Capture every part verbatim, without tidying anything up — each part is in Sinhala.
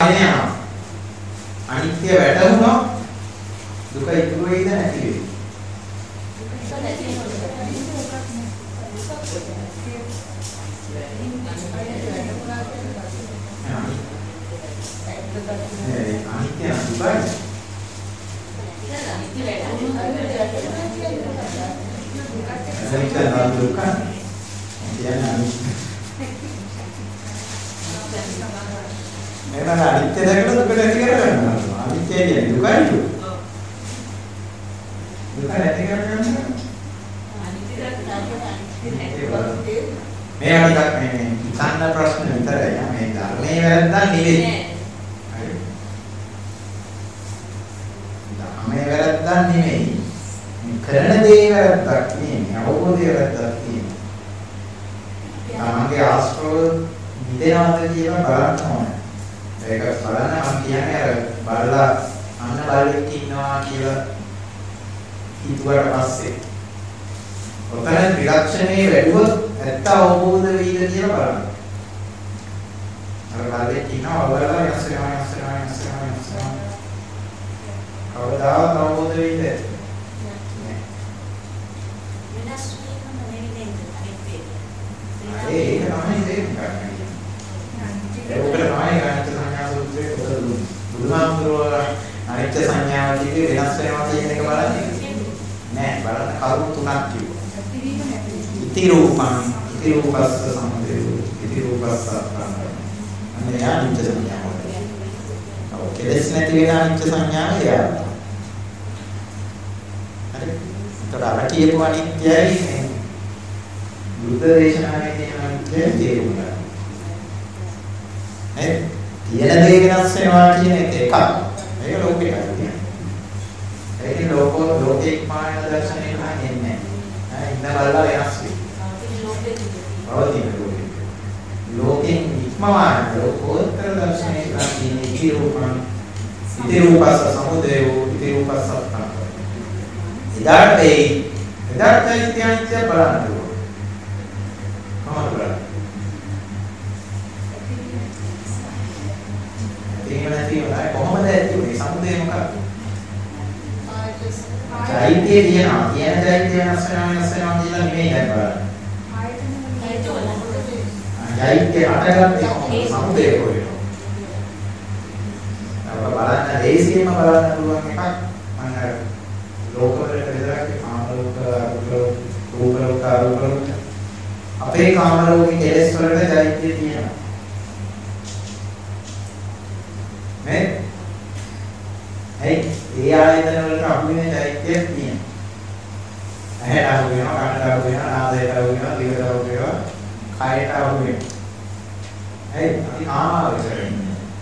වාගෙන යනවා. අනිත්‍ය වැටුණොත් දුක ඉතුරු වෙයිද නැති වෙයිද? දුක නැති වෙනවා. අනිත්‍ය දුකයි. අනිත්‍ය දුක. මේක අනිත්‍ය දැකලා දුක නැති කරගන්නවා. අනිත්‍ය කියන්නේ දුකයි. දුක නැති කරගන්නවා. අනිත්‍ය දැකලා මේ අනිත් මේ හිතන්න ප්‍රශ්න විතරයි. මේ ධර්මයේ වැරද්දක් නෙවෙයි. හරි. ධර්මයේ වැරද්දක් නෙවෙයි. මේ කරන දේ වැරද්දක් නෙවෙයි. අවබෝධය වැරද්දක් නෙවෙයි. තමන්ගේ ආශ්‍රව නිදෙනවද කියලා බලන්න ඕනේ. ඒක බලන්න මම කියන්නේ අර බලලා අන්න බලෙක් ඉන්නවා කියලා හිතුවට පස්සේ ඔතන ත්‍රිලක්ෂණේ වැඩිවොත් ඇත්ත අවබෝධ වෙයිද කියලා බලන්න. අර බලෙක් ඉන්නවා බලලා වෙනස් වෙනවා වෙනස් වෙනවා වෙනස් වෙනවා වෙනස් වෙනවා. කවදාවත් අවබෝධ වෙයිද? නෑ. වෙනස් වීම නෙවෙයි නේද? ඒ ඒක තමයි තේරුම් ගන්න. ඒක තමයි අනිත්‍ය සංඥා සූත්‍රයේ පොත බුදුහාමුදුරුවෝ අනිත්‍ය සංඥාව කිව්වේ වෙනස් වෙනවා කියන එක බලන්නේ නෑ. බලන්න කරුණු තුනක් කිව්වා. ඉති රූපං ඉති රූපස්ස සමුදයෝ ඉති රූපස්ස අත්තාන. අනේ අනිත්‍ය සංඥාව. ඔව් කෙලෙස් නැති වෙන අනිත්‍ය සංඥාව එයා. හරි. ඒතර අර කියපු අනිත්‍යයි මේ බුද්ධ දේශනාවේ තියෙන අනිත්‍යයි තේරුම් ගන්න. ඒ තියෙන දේ වෙනස් වෙනවා කියන එක එකක්. මේක ලෝකේ කියන්නේ. ඒකේ ලෝකෝ ලෝකේ මාන දර්ශනය කියන්නේ නැහැ. ඈ ඉන්න බලලා වෙනස් වෙයි. පවතින ලෝකේ. ලෝකෙන් ඉක්මවාන ලෝකෝත්තර දර්ශනය කියන්නේ ඉති රූපං ඉති රූපස්ස සමුදයෝ ඉති රූපස්ස අත්තාන. ඉදාට ඒ ඉදාට ඉතිහාසය බලන්න ඕනේ. කොහොමද බලන්නේ? එහෙම නැතිවම කොහොමද ඇති උනේ? සමුදේ මොකක්ද? චෛත්‍යය තියෙනවා. කියන චෛත්‍ය වෙනස් වෙනවා වෙනස් වෙනවා කියලා නෙමෙයි දැන් බලන්න. චෛත්‍ය හටගත්තේ සමුදේ කොහෙද? අප බලන්න දේශීයම බලන්න පුළුවන් එකක් මම ලෝකවලට විතරක් කාම ලෝක රූප ලෝක අරූප ලෝක අපේ කාම ලෝකේ කෙලෙස් වලට චෛත්‍ය තියෙනවා. මේ ඒ ඒ ආයතන වලට අහු වෙන චෛත්‍යයක් තියෙනවා. ඇහැට අහු වෙනවා, කනට අහු වෙනවා, නාසයට අහු වෙනවා, දිවට අහු වෙනවා, කයට අහු වෙනවා. ඒ අපි කාමාවචරයි.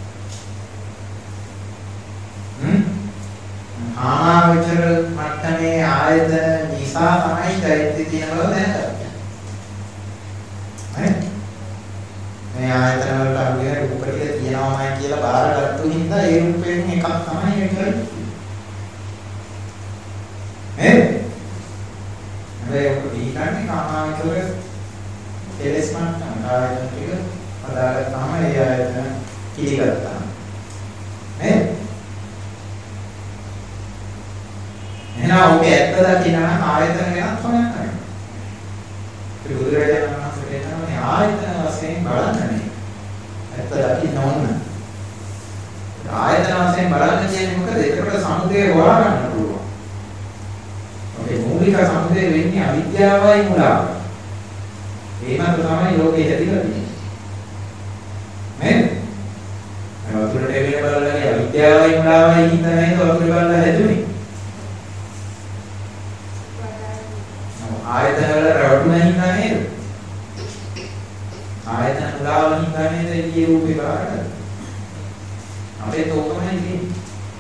හ්ම්? කාමාවචර මට්ටමේ ආයතන නිසා තමයි චෛත්‍ය තියෙන බව දැනගන්නේ. හරි? මේ ආයතන වලට අහු වෙන රූප ටික තියෙනවාමයි කියලා බාරගත්තු හින්දා ඒ රූපයෙන් එකක් තමයි ඒක කරන්නේ. නේද? හැබැයි ඔක දීගන්නේ කාමාවචර කෙලෙස් මට්ටම ආයතන ටික අදාළතාවම ඒ ආයතන පිළිගත්තා. නේද? එහෙනම් ඔබ ඇත්ත දකිනා ආයතන වෙනස් වෙනවා නේද? ඒ බුදුරජාණන් වහන්සේ කියනවා මේ ආයතන වශයෙන් බලන්නේ. ඇත්ත දකින්න ඕන. ආයතන වශයෙන් බලන්න කියන්නේ මොකද? ඒකට සමුදේ හොයා ගන්න පුළුවන්. ඔබේ මූලික සමුදේ වෙන්නේ අවිද්‍යාවයි මුලාව. ඒ මත තමයි ලෝකෙ හැදිලා තියෙන්නේ. නේද? වතුරට එවිල බලලා අවිද්‍යාවයි මුලාවයි හින්දා නේද වතුර බලලා හැදුනේ. ආයතන වල රැවටුණා හින්දා නේද? ආයතන මුලාව හින්දා නේද එළියේ රූපේ බාරගන්නේ. අපේ තෝකමයි තියෙන්නේ.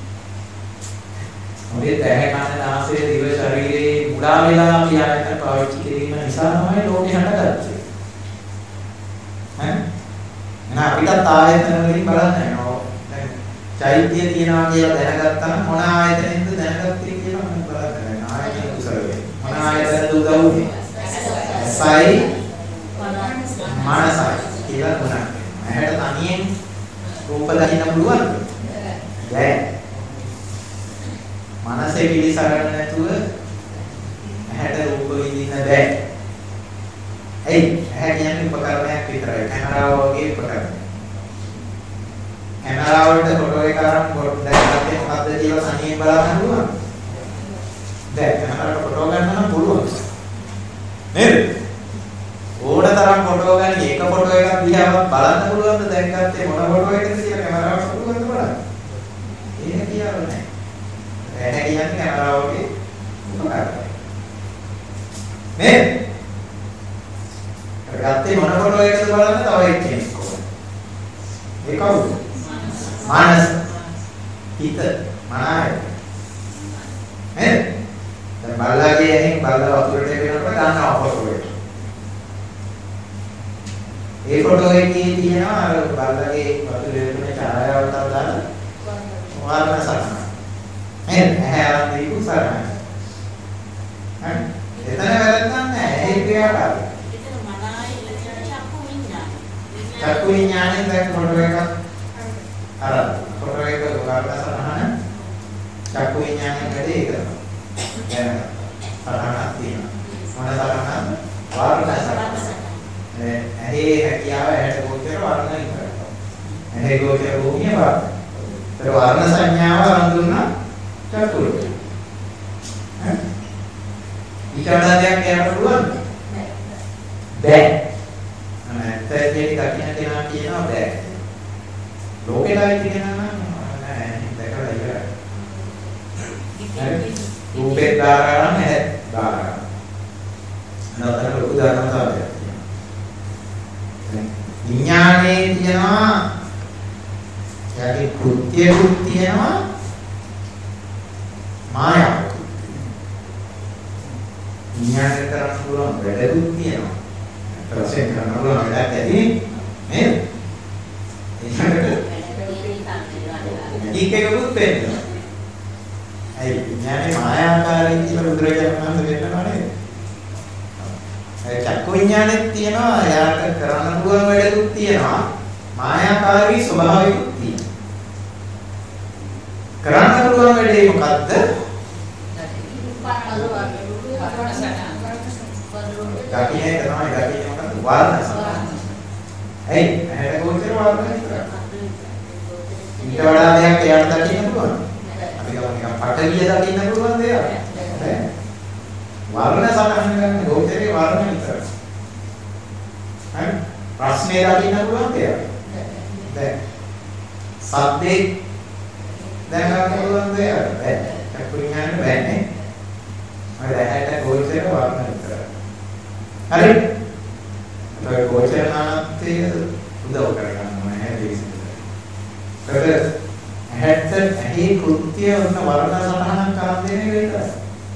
අපේ ඇහැ කන නාසය දිව ශරීරේ මුලා වෙලා අපි ආයතන පාවිච්චි කිරීම නිසා තමයි ලෝකේ හටගත්තේ. හරි? එහෙනම් අපිට ආයතන වලින් බලන්න වෙනවා. දැන් චෛත්‍ය තියනවා කියලා දැනගත්තා නම් මොන ආයතනෙන්ද දැනගත්තේ කියලා මම බලන්න. ආයතන කුසල වේ. මොන ආයතනද උදව් වෙන්නේ? සයි මනසයි කියලා තුනක්. ඇහැට තනියෙන් රූප දකින්න පුළුවන්ද? බැහැ. මනසේ පිළිසරණ නැතුව ඇහැට රූප විඳින්න බැහැ. එයි ඇහැ කියන්නේ උපකරණයක් විතරයි. කැමරාව වගේ උපකරණයක්. කැමරාවට ෆොටෝ එක අරන් කොට දැක්කත් මොකද්ද කියලා තනියෙන් බලන්න පුළුවන්. දැන් කැමරාවට ෆොටෝ ගන්න නම් පුළුවන්. නේද? ඕනතරම් ෆොටෝ ගන්න එක ෆොටෝ එකක් දිහාවත් බලන්න පුළුවන්ද දැක්කත් මොන ෆොටෝ එකද කියලා කැමරාවට පුළුවන්ද බලන්න. ඒක කියන්න නෑ. ඇහැ කියන්නේ කැමරාව වගේ උපකරණයක්. නේද? ගත්තේ මොන ෆොටෝ එකද බලන්න තව එක්කෙනෙක් ඕන. ඒ කවුද? මානස. හිත මනයි. නේද? දැන් බල්ලාගේ ඇහෙන් බල්ලා වතුරට එනකොට ගන්නවා ෆොටෝ එක. ඒ ෆොටෝ එකේ තියෙනවා අර බල්ලාගේ වතුරේ තියෙන ඡායාවට දාලා වර්ණ සටහන. නේද? ඇහැ අරන් දීපු සටහන. හරි. එතන වැරද්දක් නැහැ. ඒ ක්‍රියාකාරී. චක්කු විඥාණයෙන් දැන් ෆොටෝ එකක් අර ෆොටෝ එක වර්ණ සටහන චක්කු විඥාණයෙන් වැඩේ ඒක තමයි. දැන් සටහනක් තියෙනවා. මොන සටහනද? වර්ණ සටහන. ඒ ඇහි හැකියාව ඇහැට ගෝචර වර්ණ විතරයි. ඇහි ගෝචර භූමිය වර්ණ. ඒතර වර්ණ සංඥාව අරන් දුන්නා චක්කු විඥාණය. ඈ ඊට වඩා දෙයක් කියන්න පුළුවන්ද? බැහැ. ඇත්ත ඇත්තේ දකින්න කෙනා කියනවා බෑ. ලෝකෙලා කියනවා නෑ දැකලා ඉවරයි. රූපේ දාරා නම් ඇහැ දාරා. නතර ලොකු ධර්මතාවයක් තියෙනවා. විඥානයේ තියෙනවා යකි කෘත්‍යකුත් තියෙනවා මායාවක්. විඥානය කරන්න පුළුවන් වැඩකුත් තියෙනවා. ප්‍රශ්න කරන පුළුවන් වැඩක් ඇති නේද? ඒකට එකකුත් වෙන්නේ. අයි විඥානේ මායාකාරී කියලා බුදුරජාණන් වහන්සේ දෙන්නවා නේද? ඒ චක්කු විඥානෙත් තියෙනවා එයාට කරන්න පුළුවන් වැඩකුත් තියෙනවා මායාකාරී ස්වභාවයකුත් තියෙනවා. කරන්න පුළුවන් වැඩේ මොකද්ද? දකින්නේ තමයි දකින්නේ මොකද්ද? වර්ණ සටහන. ඇයි? ඇහැට ගෝචර වර්ණ විතරයි. ඊට වඩා දෙයක් එයාට දකින්න පුළුවන්. අපි ගමු නිකන් පටලිය දකින්න පුළුවන් දෙයක්. නෑ. වර්ණ සටහන ගන්න ගෝචරේ වර්ණ විතරයි. හරි? ප්‍රශ්නේ දකින්න පුළුවන් දෙයක්. දැන් සද්දේ දැන් ගන්න පුළුවන් දෙයක්. බෑ. චක්කු විඥානේ බෑනේ. අර ඇහැට ගෝචර වර්ණ විතරයි. හරි? ඒක ගෝචර නානත්ය උදව් කරගන්න ඕනේ හැදෙන්නේ. ඒකට ඇහැට ඇහි කෘත්‍ය වන වර්ණ සටහනක් ආදීනේ වේදයි.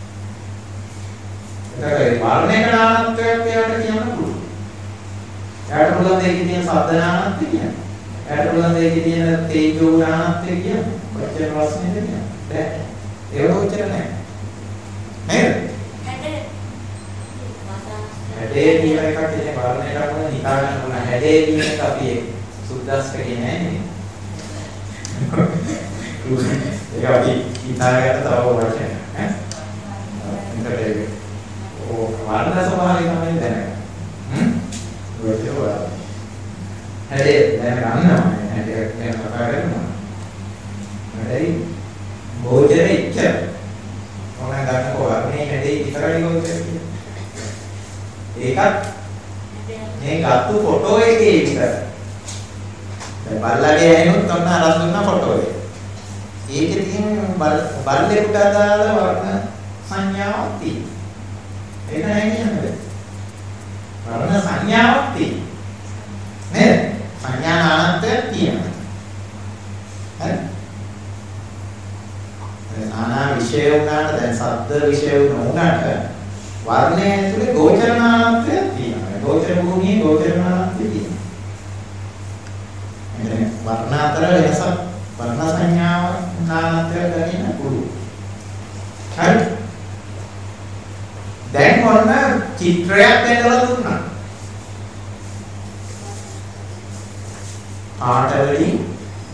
ඒක වර්ණයක නානත්වයක් එයාට කියන්න පුළුවන්. එයාට පුළුවන් දෙකේ තියෙන ශබ්ද නානත්වය කියන්න. එයාට පුළුවන් දෙකේ තියෙන තේජෝ නානත්වය කියන්න. කොච්චර ප්‍රශ්නේද කියන්නේ? බෑ. ඒක කොච්චර නෑ. නේද? හැඩේ කියන එකක් ඉතින් වර්ණයට අනුව හිතා ගන්න පුළුවන්. හැඩේ කියන එක අපි සුද්දාස්කේ නෑ නේ. ඒක අපි හිතාගත්ත තව වචන ඈ. ඉතින් ඕ වර්ණ ස්වභාවය තමයි දැනගන්න. හ්ම්. ඔය හැඩේ දැන් ගන්නවා. හැඩේ ගැන කතා කරනවා. හැඩේ ගෝචරෙ ඉච්චර. මොනවා ගන්නකො වර්ණේ හැඩේ විතරයි ගෝචරෙ කියන්නේ. ඒකත් මේ ගත්තු ෆොටෝ එකේ විතර. දැන් බල්ලාගේ ඇහෙනුත් ඔන්න අරන් දුන්නා ෆොටෝ එක. ඒකේ තියෙන බල්ලෙකුට අදාළ වර්ණ සංඥාවක් තියෙනවා. ඒක නෑ කියන්නේ. වර්ණ සංඥාවක් තියෙනවා. නේද? සංඥා නානත්වයක් තියෙනවා. හරි? නානා විෂය උනාට දැන් ශබ්ද විෂය උනාට වර්ණය ඇතුලේ ගෝචර නානත්වයක් තියෙනවා. ගෝචර භූමියේ ගෝචර නානත්වය තියෙනවා. එතන වර්ණ අතර වෙනසක් වර්ණ සංඥාව නානත්වය ගන්න පුළුවන්. හරි? දැන් ඔන්න චිත්‍රයක් දෙන්නලා දුන්නා. පාට වලින්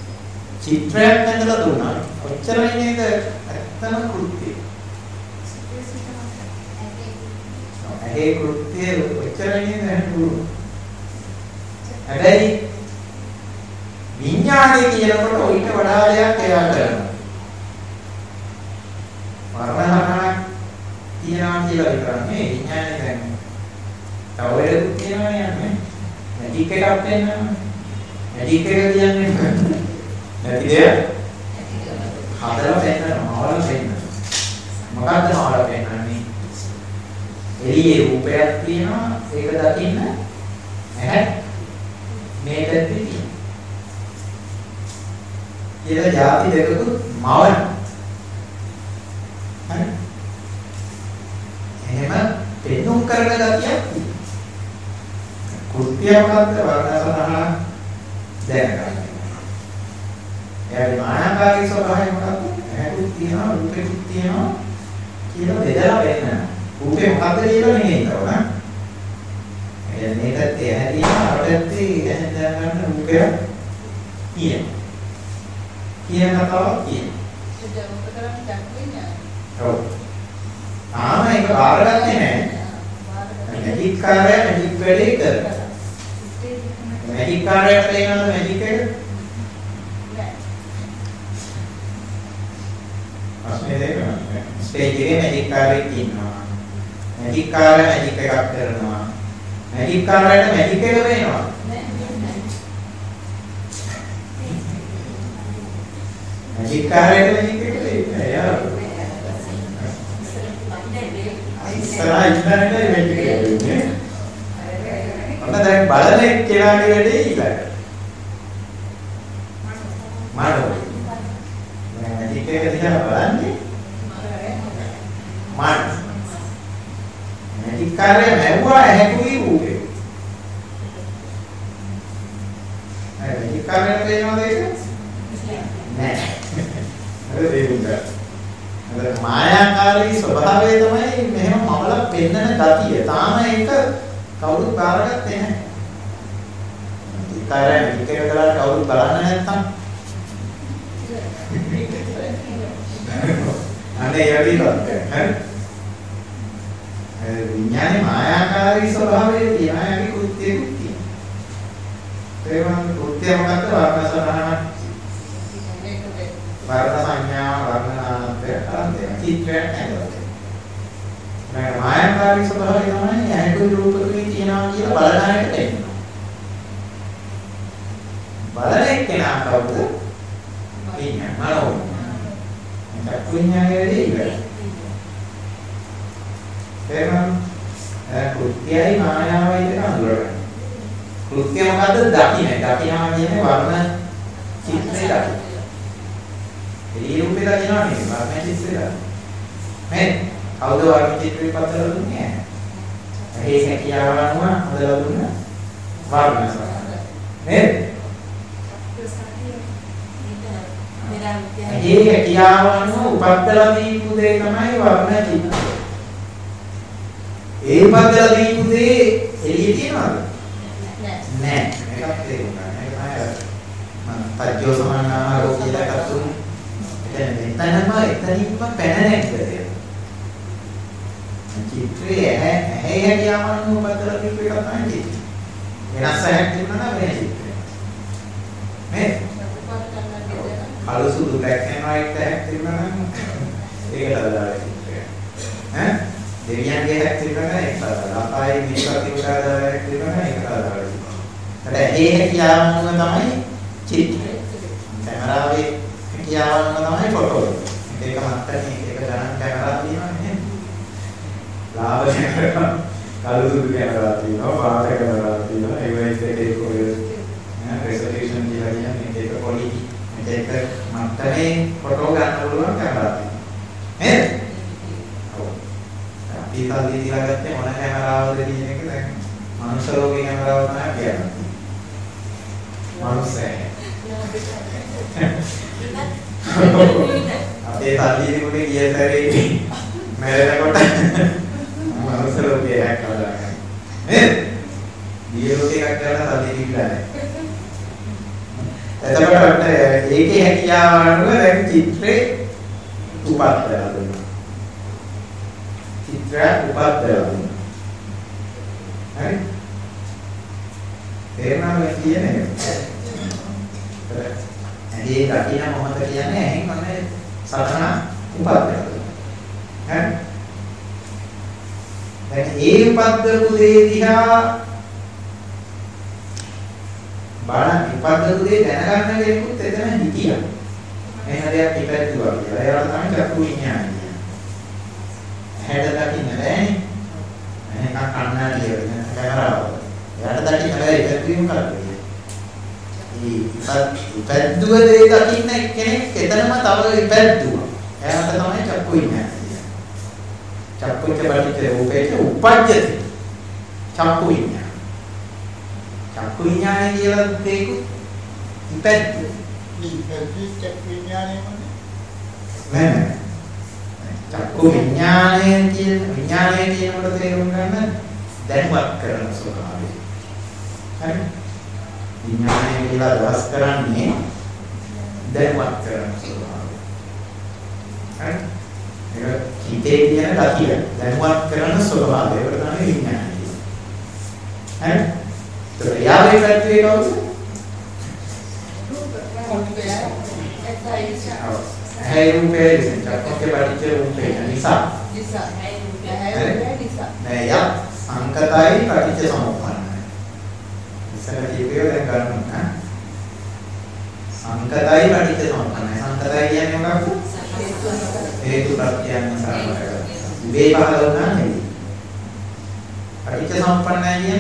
චිත්‍රයක් ඇඳලා දුන්නා. ඔච්චරයි නේද? ඇත්තම කෘත්‍යය. ඒ කෘත්‍යය ඔච්චරයි නේද? හැබැයි විඥානය කියනකොට ඊට වඩා දෙයක් එයා කරනවා. වර්ණහරණක් තියනවා කියලා විතරක් නෙවෙයි විඥානය දැන් තව එකක් තියෙනවා නේද? මැජික් එකක් වෙනවා. මැජික් එක කියන්නේ නැති දෙයක්. හදලා පෙන්නනවා, මාවල පෙන්නනවා. මොකක්ද මාවල පෙන්නන්නේ? එළියේ රූපයක් තියෙනවා, ඒක දකින්න නැහැ. මේ පැත්තේ තියෙනවා. කියලා ಜಾති දෙකකුත් මවන. හරි. එහෙම පෙන්නුම් කරන ගතියක් කෘත්‍ය මොකක්ද වර්ණසරණ දැනගන්න. එයාගේ මානකාරී ස්වභාවය මොකක්ද? ඇහැකුත් තියෙනවා, රූපෙකුත් තියෙනවා කියලා බෙදලා පෙන්නනවා. රූපේ මොකක්ද කියලා නෙමෙයි තවන. එයා මේකත් ඇහැ තියෙනවා, අර පැත්තේ ඇහැ දැනගන්න රූපය තියෙනවා. කියන කතාවක් තියෙනවා. ඒක මොකද කරන්නේ දැක්වෙන්නේ? ඔව්. ආම ඒක බාරගත්තේ නැහැ. මැජික් කාර්යය මැජික් වැඩේ කරනවා. මැජික් කාර්යයට ලේනවද මැජික් එක? නෑ. අස්නේ දෙක නෑ. ස්ටේජ් එකේ මැජික් කාර්යයක් ඉන්නවා. මැජික් කාර්යය මැජික් එකක් කරනවා. මැජික් කාර්යයට මැජික් එක වෙනවා. මැජික් කාර්යයට මැජික් එක වෙන්නේ යා. ඉස්සරහා ඉන්නනේ මැජික් එක වෙන්නේ. ඔන්න දැන් බලන එක්කෙනාගේ වැඩේ ඊළඟ. මානෝ. දැන් මැජික් එක දිහා බලන්නේ. මාන. මැජික් කාර්යය නැවුවා ඇහැකුයි රූපේ. අය මැජික් කාර්යයට වෙනවද ඒක? නෑ. හරි දෙවිඳා. අර මායාකාරී ස්වභාවය තමයි මෙහෙම මවල පෙන්නන ගතිය. තාම ඒක කවුරුත් බාරගත්තේ නැහැ. ඉකාරය මේක කරලා කවුරුත් බලන්නේ නැත්තම් අනේ යවිලත් හරි. ඒ විඥානේ මායාකාරී ස්වභාවයේ තියාගේ කෘත්‍යයක් තියෙනවා. ඒ වගේ කෘත්‍ය මොකක්ද වර්ණසරණ වර්ණ සංඥා වර්ණනාත්ය අන්තය චිත්‍රයක් ඇඳලා. මම මායාකාරී ස්වභාවය තමයි ඇහැකුයි රූපකුයි තියනවා කියලා බලන අයට තේරෙනවා. බලන එක්කෙනා කවුද? විඥාන මනෝ. ඒක විඥානයේ ඉවරයි. එහෙනම් කෘත්‍යයි මායාවයි දෙක අඳුරගන්න. කෘත්‍ය මොකද්ද? දකින්න. දකින්නවා කියන්නේ වර්ණ චිත්‍රය දකින්න. ඒ රූපේ දකින්නවා නෙවෙයි වර්ණ චිත්‍රය දකින්න. මේ කවුද වර්ණ චිත්‍රේ පතලා දුන්නේ? ඒ හැකියාව අනුව හදලා දුන්න වර්ණ සරණ. නේද? ඒ හැකියාව අනුව උපද්දලා දීපු දේ තමයි වර්ණ චිත්‍රය. ඒ උපද්දලා දීපු දේ එළියේ තියනවද? නෑ. මේකත් තේරුණා. මේක තමයි මම පජ්ජෝ සමානාරෝ කියලා කතුන්. එතන එතනම එතනින්ම පැන නැග්ගද? චිත්‍රයේ ඇහැ ඇහැ හැකියාව අනුව උපද්දලා දීපු එක තමයි චිත්‍රය. වෙනස් ඇහැක් තිබුණා නම් වෙන චිත්‍රයක්. මේ කළු සුදු black and white ඇහැක් තිබුණා නම් ඒකට අදාළ චිත්‍රයක්. ඈ දෙවියන්ගේ හැක් තිබුණා නම් ඒකට අදාළ. අපායේ මේක තිබුණා දාලා තිබුණා නම් ඒකට අදාළ. හැබැයි ඒ හැකියාව අනුව තමයි චිත්‍රය. කැමරාවේ හැකියාව අනුව තමයි ෆොටෝ. මේක මත්තනේ ඒක ගණන් කැමරා තියෙනවා නේද? ලාභ කැමරා, කළු සුදු කැමරා තියෙනවා, පාට කැමරා තියෙනවා. ඒ වගේ එකේ කොහෙද ඈ රෙසොලූෂන් කියලා කියන්නේ මේක ක්වොලිටි. මේක මත්තනේ ෆොටෝ ගන්න පුළුවන් කැමරා තියෙනවා. නේද? ඔව්. අපි කල්ලි තියලා ගත්තේ මොන කැමරාවද කියන එක දැන් මනුෂ්‍ය ලෝකේ කැමරාව තමයි කියන්නේ. මනුෂ්‍ය. අපේ කල්ලි කොට ගිය සැරේ මැරෙනකොට මනුෂ්‍ය ලෝකේ හැක් කරලා ගන්න. නේද? දිය ලෝකේ එකක් කරලා කල්ලි තිබ්බා නෑ. එතකොට ඒකේ හැකියාව අනුව දැන් චිත්‍රේ උපත් වෙලා දුන්නා. චිත්‍රය උපත් වෙලා දුන්නා. හරි? තේරුණාද මේ කියන්නේ? ඇහි දකින්න මොහොත කියන්නේ ඇහෙන් මොනේ සතන උපත් වෙලා දුන්නා. හරි? දැන් ඒ උපද්දපු දේ දිහා බලන්න ඉපද්දපු දේ දැනගන්න කෙනෙකුත් එතන හිටියා. මෙහෙම දෙයක් ඉපැද්දුවා කියලා. ඒවට තමයි චක්කු විඤ්ඤාණය කියන්නේ. ඇහැට දකින්න බෑනේ. එහෙනම් කන්නාඩිය වෙන කැමරාව. එයාට දකින්න බෑ ඉපැද්දුවීම කරන්නේ. මේ ඉපැද්දුව දේ දකින්න කෙනෙක් එතනම තව ඉපැද්දුවා. එයාට තමයි චක්කු විඤ්ඤාණය කියන්නේ. චක්කුච්ච පටිච්ච රූපේච උපජ්ජති. චක්කු විඤ්ඤාණය. චක්කු විඤ්ඤාණය කියලා දෙයක ඉපැද්දුවා. චක්කු විඥානය නෑ චක්කු විඥානය කියන විඥානය කියනකොට තේරුම් ගන්න දැනුවත් කරන ස්වභාවය. හරි? විඥානය කියලා අදහස් කරන්නේ දැනුවත් කරන ස්වභාවය. හරි? ඒක හිතේ තියෙන ගතිය දැනුවත් කරන ස්වභාවය. ඒක තමයි විඥානය කියන්නේ. හරි? ඒක යාවේ පැත්තේ කවුද? है रूपे चक्कों के पटिच्च रूपे निसा निसा है रूपे है रूपे निसा नहीं या संकताई पटिच्च समुपन्न है इसका जीवियो दें करना है संकताई पटिच्च समुपन्न है संकताई क्या नहीं होगा हेतु प्रत्यय में सारा रहेगा वे बाहर होना नहीं पटिच्च समुपन्न है ये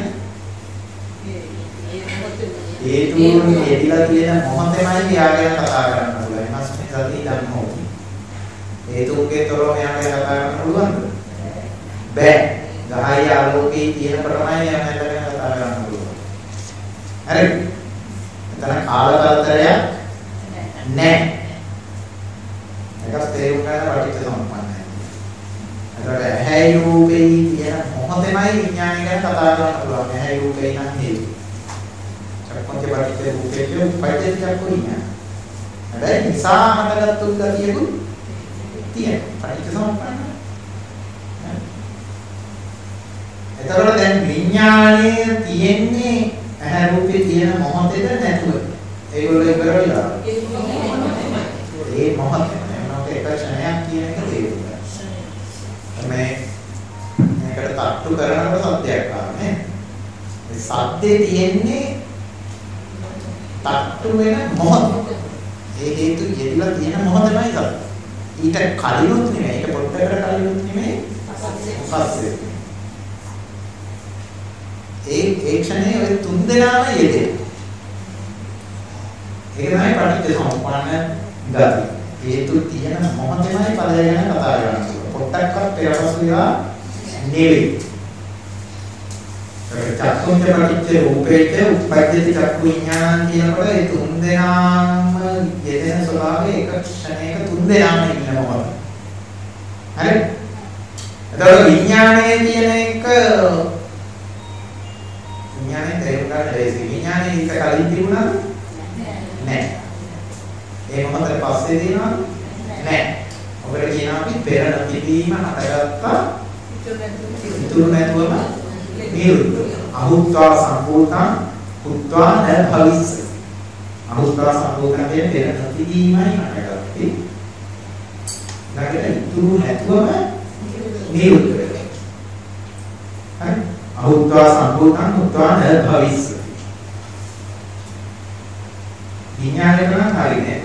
हेतु हेतिला තියෙන මොහොතේමයි යාගෙන කතා කරන්න පුළුවන්. මස්මේ සති ධම්ම හොති. හේතුන්ගේ තොරව යාගෙන කතා කරන්න පුළුවන්ද? බෑ. ගහයි ආලෝකයේ තියෙන ප්‍රමාණය යාගෙන කතා කරන්න පුළුවන්. හරිද? එතන කාලකල්තරයක් නැහැ. ඒක තේරුම් ගන්න පටිච්ච සමුප්පන්නයි. එතකොට ඇහැයි රූපේ තියෙන මොහොතේමයි විඥානය ගැන කතා කරන්න පුළුවන්. ඇහැයි රූපේ නම් හේතු චක්කෝන්ගේ පටිච්ච රූපේක උපජ්ජති චක්කු විඤ්ඤාණය. හැබැයි නිසා හටගත්තු ගතියකුත් තියෙනවා. පටිච්ච සමුප්පන්න. එතකොට දැන් විඤ්ඤාණය තියෙන්නේ ඇහැ රූපේ තියෙන මොහොතේද නැතුව. ඒගොල්ලෝ ඉවර වෙලා. ඒ මොහොතේ නේද එක ක්ෂණයක් කියන එක තේරුණා. මේ මේකට තට්ටු කරනකොට සත්‍යයක් ආන්නේ. මේ සත්‍යේ තියෙන්නේ තට්ටු වෙන මොහොත. ඒ හේතු යෙදලා තියෙන මොහොතමයි ගන්න. ඊට කලිනුත් නෙමෙයි. ඒක පොඩ්ඩකට කලිනුත් නෙමෙයි. පස්සේ. ඒ ඒ ක්ෂණේ ඔය තුන් දෙනාම යෙදෙන. ඒක තමයි පටිච්ච සමුප්පන්න ගති. හේතු තියෙන මොහොතමයි පදය ගැන කතා කරන්නේ. පොඩ්ඩක්වත් පෙරපසු වෙලා නෙවෙයි. චක්කුංච පටිච්ච රූපේච උප්පජ්ජති චක්කු විඥානං කියනකොට ඒ තුන් දෙනාම යෙදෙන ස්වභාවය එක ක්ෂණයක තුන් දෙනාම ඉන්න මොකද? හරි? එතකොට විඥානයේ කියන එක විඥානයේ තේරුම් ගන්න ලේසි. විඥානයේ එක කලින් තිබුණාද? නැහැ. ඒ මොහොතේ පස්සේ තියෙනවද? නැහැ. ඔබට කියනවා අපි පෙර නොතිබීම හටගත්තා ඉතුරු නැතුවම නිරුද්ධ. අහුත්වා සම්පූර්ණ කුත්වා න භවිස්සති. අහුත්වා සම්පූර්ණ කියන්නේ පෙර නොතිබීමයි හටගත්තේ. ඊළඟට ඉතුරු නැතුවම නිරුද්ධ වෙනවා. හරි? අහුත්වා සම්පූර්ණ කුත්වා න භවිස්සති. විඥානය කරන හරිය නේද?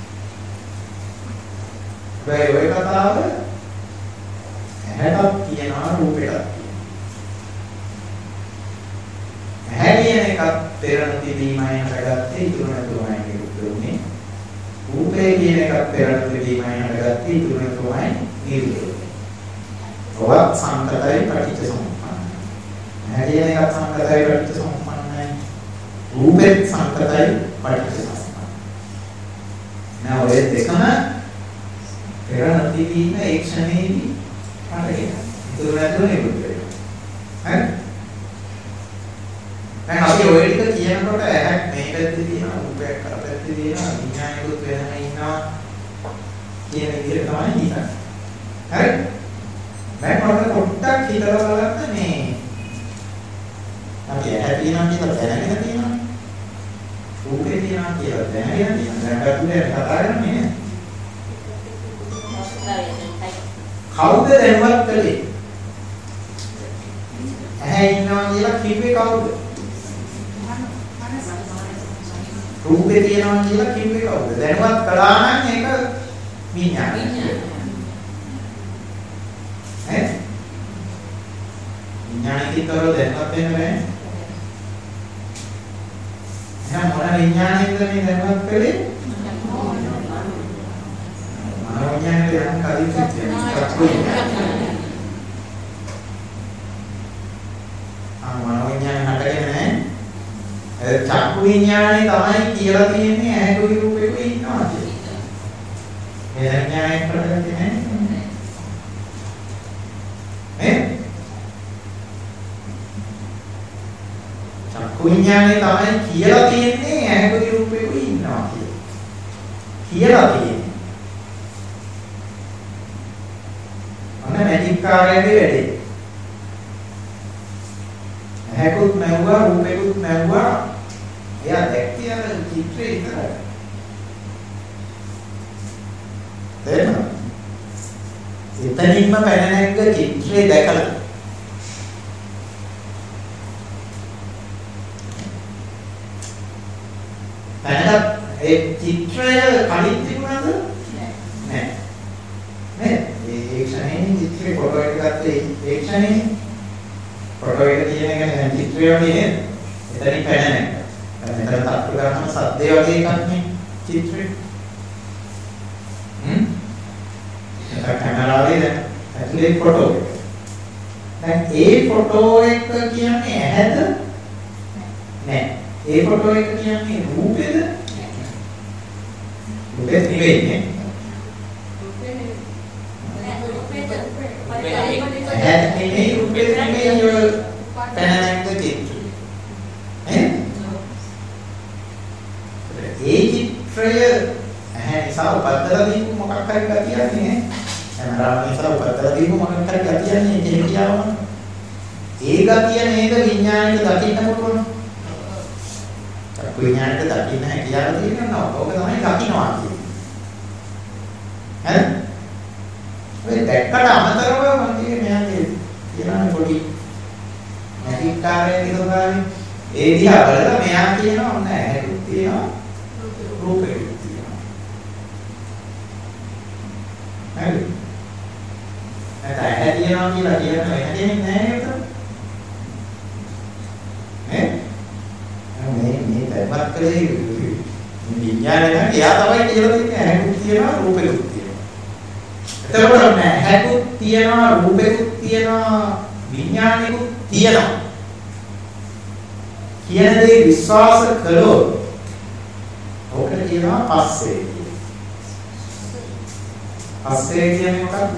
ඒ ඔය කතාව ඇහැටත් කියනවා රූපෙටත් කියනවා. ඇහැ කියන එකත් පෙර නොතිබීමයි හටගත්තේ ඉතුරු නැතුවමයි නිරුද්ධ වුනේ. රූපය කියන එකත් පෙර නොතිබීමයි හටගත්තේ ඉතුරු නැතුවමයි නිරුද්ධ වුනේ. ඔවත් සංකතයි පටිච්ච සමුප්පන්නයි. ඇහැ කියන එකත් සංකතයි පටිච්ච සමුප්පන්නයි. රූපෙත් සංකතයි පටිච්ච සමුප්පන්නයි. now ඔය දෙකම පෙර නොතිබීම ඒ ක්ෂණයේදී හටගෙන ඉතුරු නැතුව නිරුද්ධ වෙනවා. හරි? දැන් අපි ඔය ටික කියනකොට ඇහක් මේ පැත්තේ තියෙනවා රූපයක් අර පැත්තේ ප්‍රകൃති තියෙනවා විඥානිකුත් වෙනම ඉන්නවා කියන විදිහට තමයි හිතන්නේ. හරි? දැන් ඔන්න පොඩ්ඩක් හිතලා බලන්න මේ අපි ඇහැ තියෙනවා කියලා දැනගෙන තියෙනවා. රූපේ තියෙනවා කියලා දැනගෙන තියෙනවා. දැන් කටුලේ කතා කරන්නේ නේ. කවුද දැනවත් කළේ? ඇහැ ඉන්නවා කියලා කිව්වේ කවුද? රූපේ තියෙනවා කියලා කිව්වේ කවුද? දැනවත් කළා නම් ඒක විඥානය. ඈ? විඥානිකතරව දැනවත් වෙන්නේ නැහැ. එහෙනම් මොන විඥානයකද මේ දැනවත් කළේ? මනෝවිඥානයේ යම් කලින් සිද්ධ ආ මනෝවිඥානය හටගෙන නැහැ. ඒ චක්කු විඥානේ තමයි කියලා තියෙන්නේ ඇහැකුයි රූපෙකුයි ඉන්නවා කියලා. මේ විඥානයක් ප්‍රකට නැහැ. නේ? චක්කු විඥානේ තමයි කියලා තියෙන්නේ ඇහැකුයි රූපෙකුයි ඉන්නවා කියලා. කියලා තියෙන්නේ. අන්න මැජික් කාර්යයේ වැඩේ. ඇහැකුත් නැවුවා රූපෙකුත් නැවුවා එයා දැක්කේ අර චිත්‍රේ විතරයි. තේරෙනවද? එතනින්ම පැන නැග්ග චිත්‍රේ දැකලා පැනලා ඒ චිත්‍රය කලින් තිබුණාද? නැහැ. නෑ. ඒ ක්ෂණේ චිත්‍රේ ෆොටෝ එක ගත්තේ ඒ ක්ෂණේ ෆොටෝ එක තියෙන එක නේ චිත්‍රය වගේ නේද? එතනින් පැන නැග්ගා. මෙතන තත්ත්ව ගන්න සද්දේ වගේ එකක් නේ චිත්‍රය. හ්ම්. ඒක කැමරාවේ දැන් ඇතුලේ ෆොටෝ එක. දැන් ඒ ෆොටෝ එක කියන්නේ ඇහැද? නෑ. ඒ ෆොටෝ එක කියන්නේ රූපේද? රූපේ නෙවෙයි නේ. ඇහැ නෙවෙයි රූපේ නෙවෙයි ඔය පැනනක් චිත්‍රය. ඈ? ඒ චිත්‍රය ඇහැ නිසා උපද්දලා දීපු මොකක් හරි ගතියක් නේ. කැමරාව නිසා උපද්දලා දීපු මොකක් හරි ගතියක් නේ ඒක කියවම. ඒ ගතිය නේද විඥාණයට දකින්න පුළුවන්. විඥාණයට දකින්න හැකියාව තියෙනවා. ඕක තමයි දකින්නවා කියන්නේ. හරි? ඔය දැක්කට අමතරව මම කියන්නේ මෙයාගේ කියනවා පොඩි මැජික් කාර්යයක් ඉදෝගානේ. ඒ දිහා බලලා මෙයා කියනවා ඔන්න ඇහැකුත් තියෙනවා රූපෙකුත් තියෙනවා. හරි. නැත්නම් ඇහැ තියෙනවා කියලා කියනවා ඇහැ නෑ නේද? ඈ? මේ මේ දැක්වත් කලේ විඥානය නම් එයා තමයි කියලා තියෙන්නේ ඇහැකුත් තියෙනවා රූපෙකුත් තියෙනවා. එතකොට නෑ ඇහැකුත් තියෙනවා රූපෙකුත් තියෙනවා විඥානෙකුත් තියෙනවා. කියන දේ විශ්වාස කළොත් ඔකට කියනවා පස්සේ කියලා. පස්සේ කියන්නේ මොකක්ද?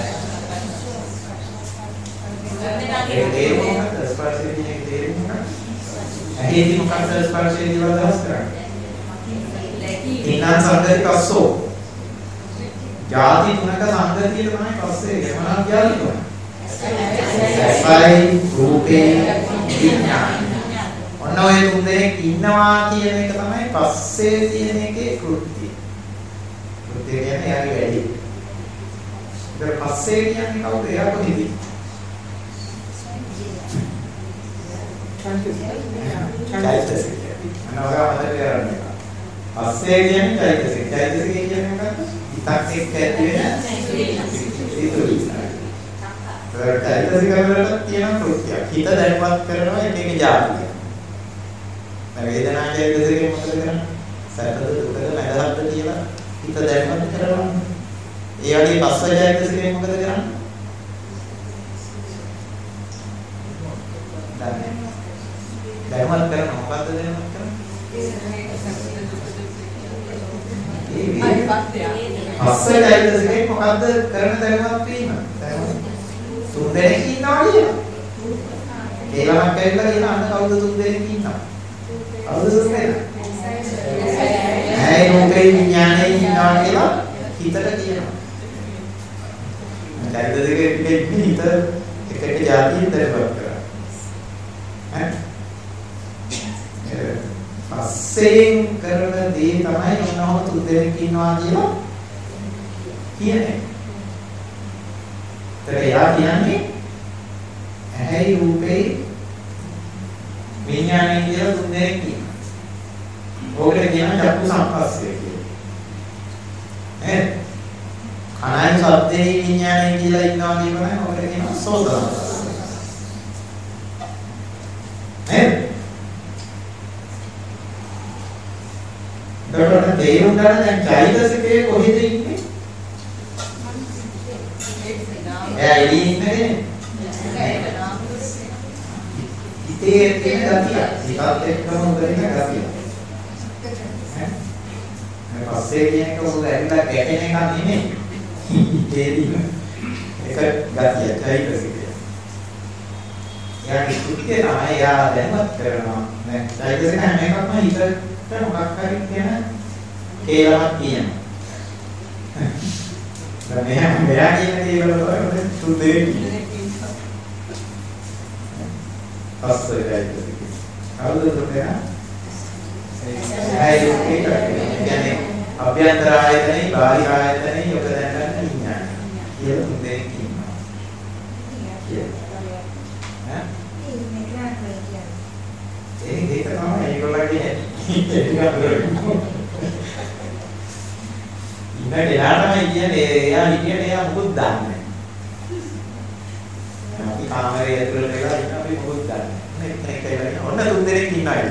ඒ ඒ මොකක්ද ස්පර්ශයේ කියන්නේ තේරුම මොකක්ද? ඇහිදී මොකක්ද ස්පර්ශයේ කියලා අදහස් කරන්නේ? තින්නම් සංගති පස්සෝ. ಜಾති තුනක සංගතිය තමයි පස්සේ ගමනා කියන්නේ. සයි රූපේ විඥාන. ඔන්න ඔය තුන් දෙනෙක් ඉන්නවා කියන එක තමයි පස්සේ තියෙන එකේ කෘත්‍යය. කෘත්‍යය කියන්නේ යාගේ වැඩි. ඒක පස්සේ කියන්නේ කවුද? එයා කොහෙද? චෛතසික. අනවගා මතක කරගන්න. පස්සේ කියන්නේ චෛතසික. චෛතසික කියන්නේ මොකක්ද? හිතක් එක්ක ඇති වෙන සිතුවිලි. ඒක චෛතසික වලට තියෙන කෘත්‍යයක්. හිත දැනුවත් කරනවා එක එක જાතිය. වේදනා චෛතසිකේ මොකද කරන්නේ? සැපද දුකද නැදහත්ද කියලා හිත දැනුවත් කරනවා. ඒ වගේ පස්ස චෛතසිකේ මොකද කරන්නේ? දැනුවත් කරන මොකද්ද දැනුවත් කරන්නේ? පස්ස චෛතසිකේ මොකද්ද කරන දැනුවත් වීම? තුන් දෙනෙක් ඉන්නවා කියලා. ඒ ළමක් ඇවිල්ලා කියන අන්න කවුද තුන් දෙනෙක් ඉන්නවා? කවුද තුන් දෙනා? ඇයි රූපේ විඥානේ ඉන්නවා කියලා හිතට කියනවා. චෛතසික දෙකේ හිත එක එක જાතියෙන් දරපත් කරා. ඈ පස්සෙන් කරන දේ තමයි මොනවද තුදෙනෙක් ඉන්නවා කියලා කියන්නේ. ඒතර එයා කියන්නේ ඇයි රූපේ විඥානේ කියලා තුදෙනෙක් ඉන්නවා. ඕකට කියන චක්කු සංපස්සය කියලා. ඈ කනයි ශබ්දේ විඥානේ කියලා ඉන්නවා කියනවා නම් ඕකට කියනවා සෝත සංපස්සය. ඈ දොරට තේරුම් ගන්න දැන් චෛතසිකයේ කොහෙද ඉන්නේ? එයා එළියේ ඉන්නේ. හිතේ තියෙන ගතිය. හිතත් එක්කම උදරින ගතිය. ඈ පස්සේ කියන එක උදේ ඇවිල්ලා ගැටෙන එක නෙමෙයි. හිතේදී එක ගතිය චෛතසිකය. එයාගේ කෘත්‍යය තමයි එයා දැනුවත් කරනවා. දැන් චෛතසික හැම එකක්ම හිතට මොකක් හරි කියන කේලමක් කියනවා. දැන් මෙයා මෙයා කියන කේලම තමයි සුදේ කියන්නේ. පස්සේ දැයිද. කවුද උදේනා? ඒ ඒක කියන්නේ අභ්‍යන්තර ආයතනේ බාහිර ආයතනේ යොක දැනගන්න විඥානය. කියලා සුදේ කියනවා. ඈ? ඒක ඒක තමයි ඒගොල්ලන්ගේ ඉන්න කෙනාටමයි කියන්නේ එයා හිටියනේ එයා මොකුත් දන්නේ නැහැ. අපි කාමරේ ඇතුළට වෙලා ඉන්න අපි මොකුත් දන්නේ නැහැ. නේ කියලා ඔන්න තුන් දෙනෙක් ඉන්නවා.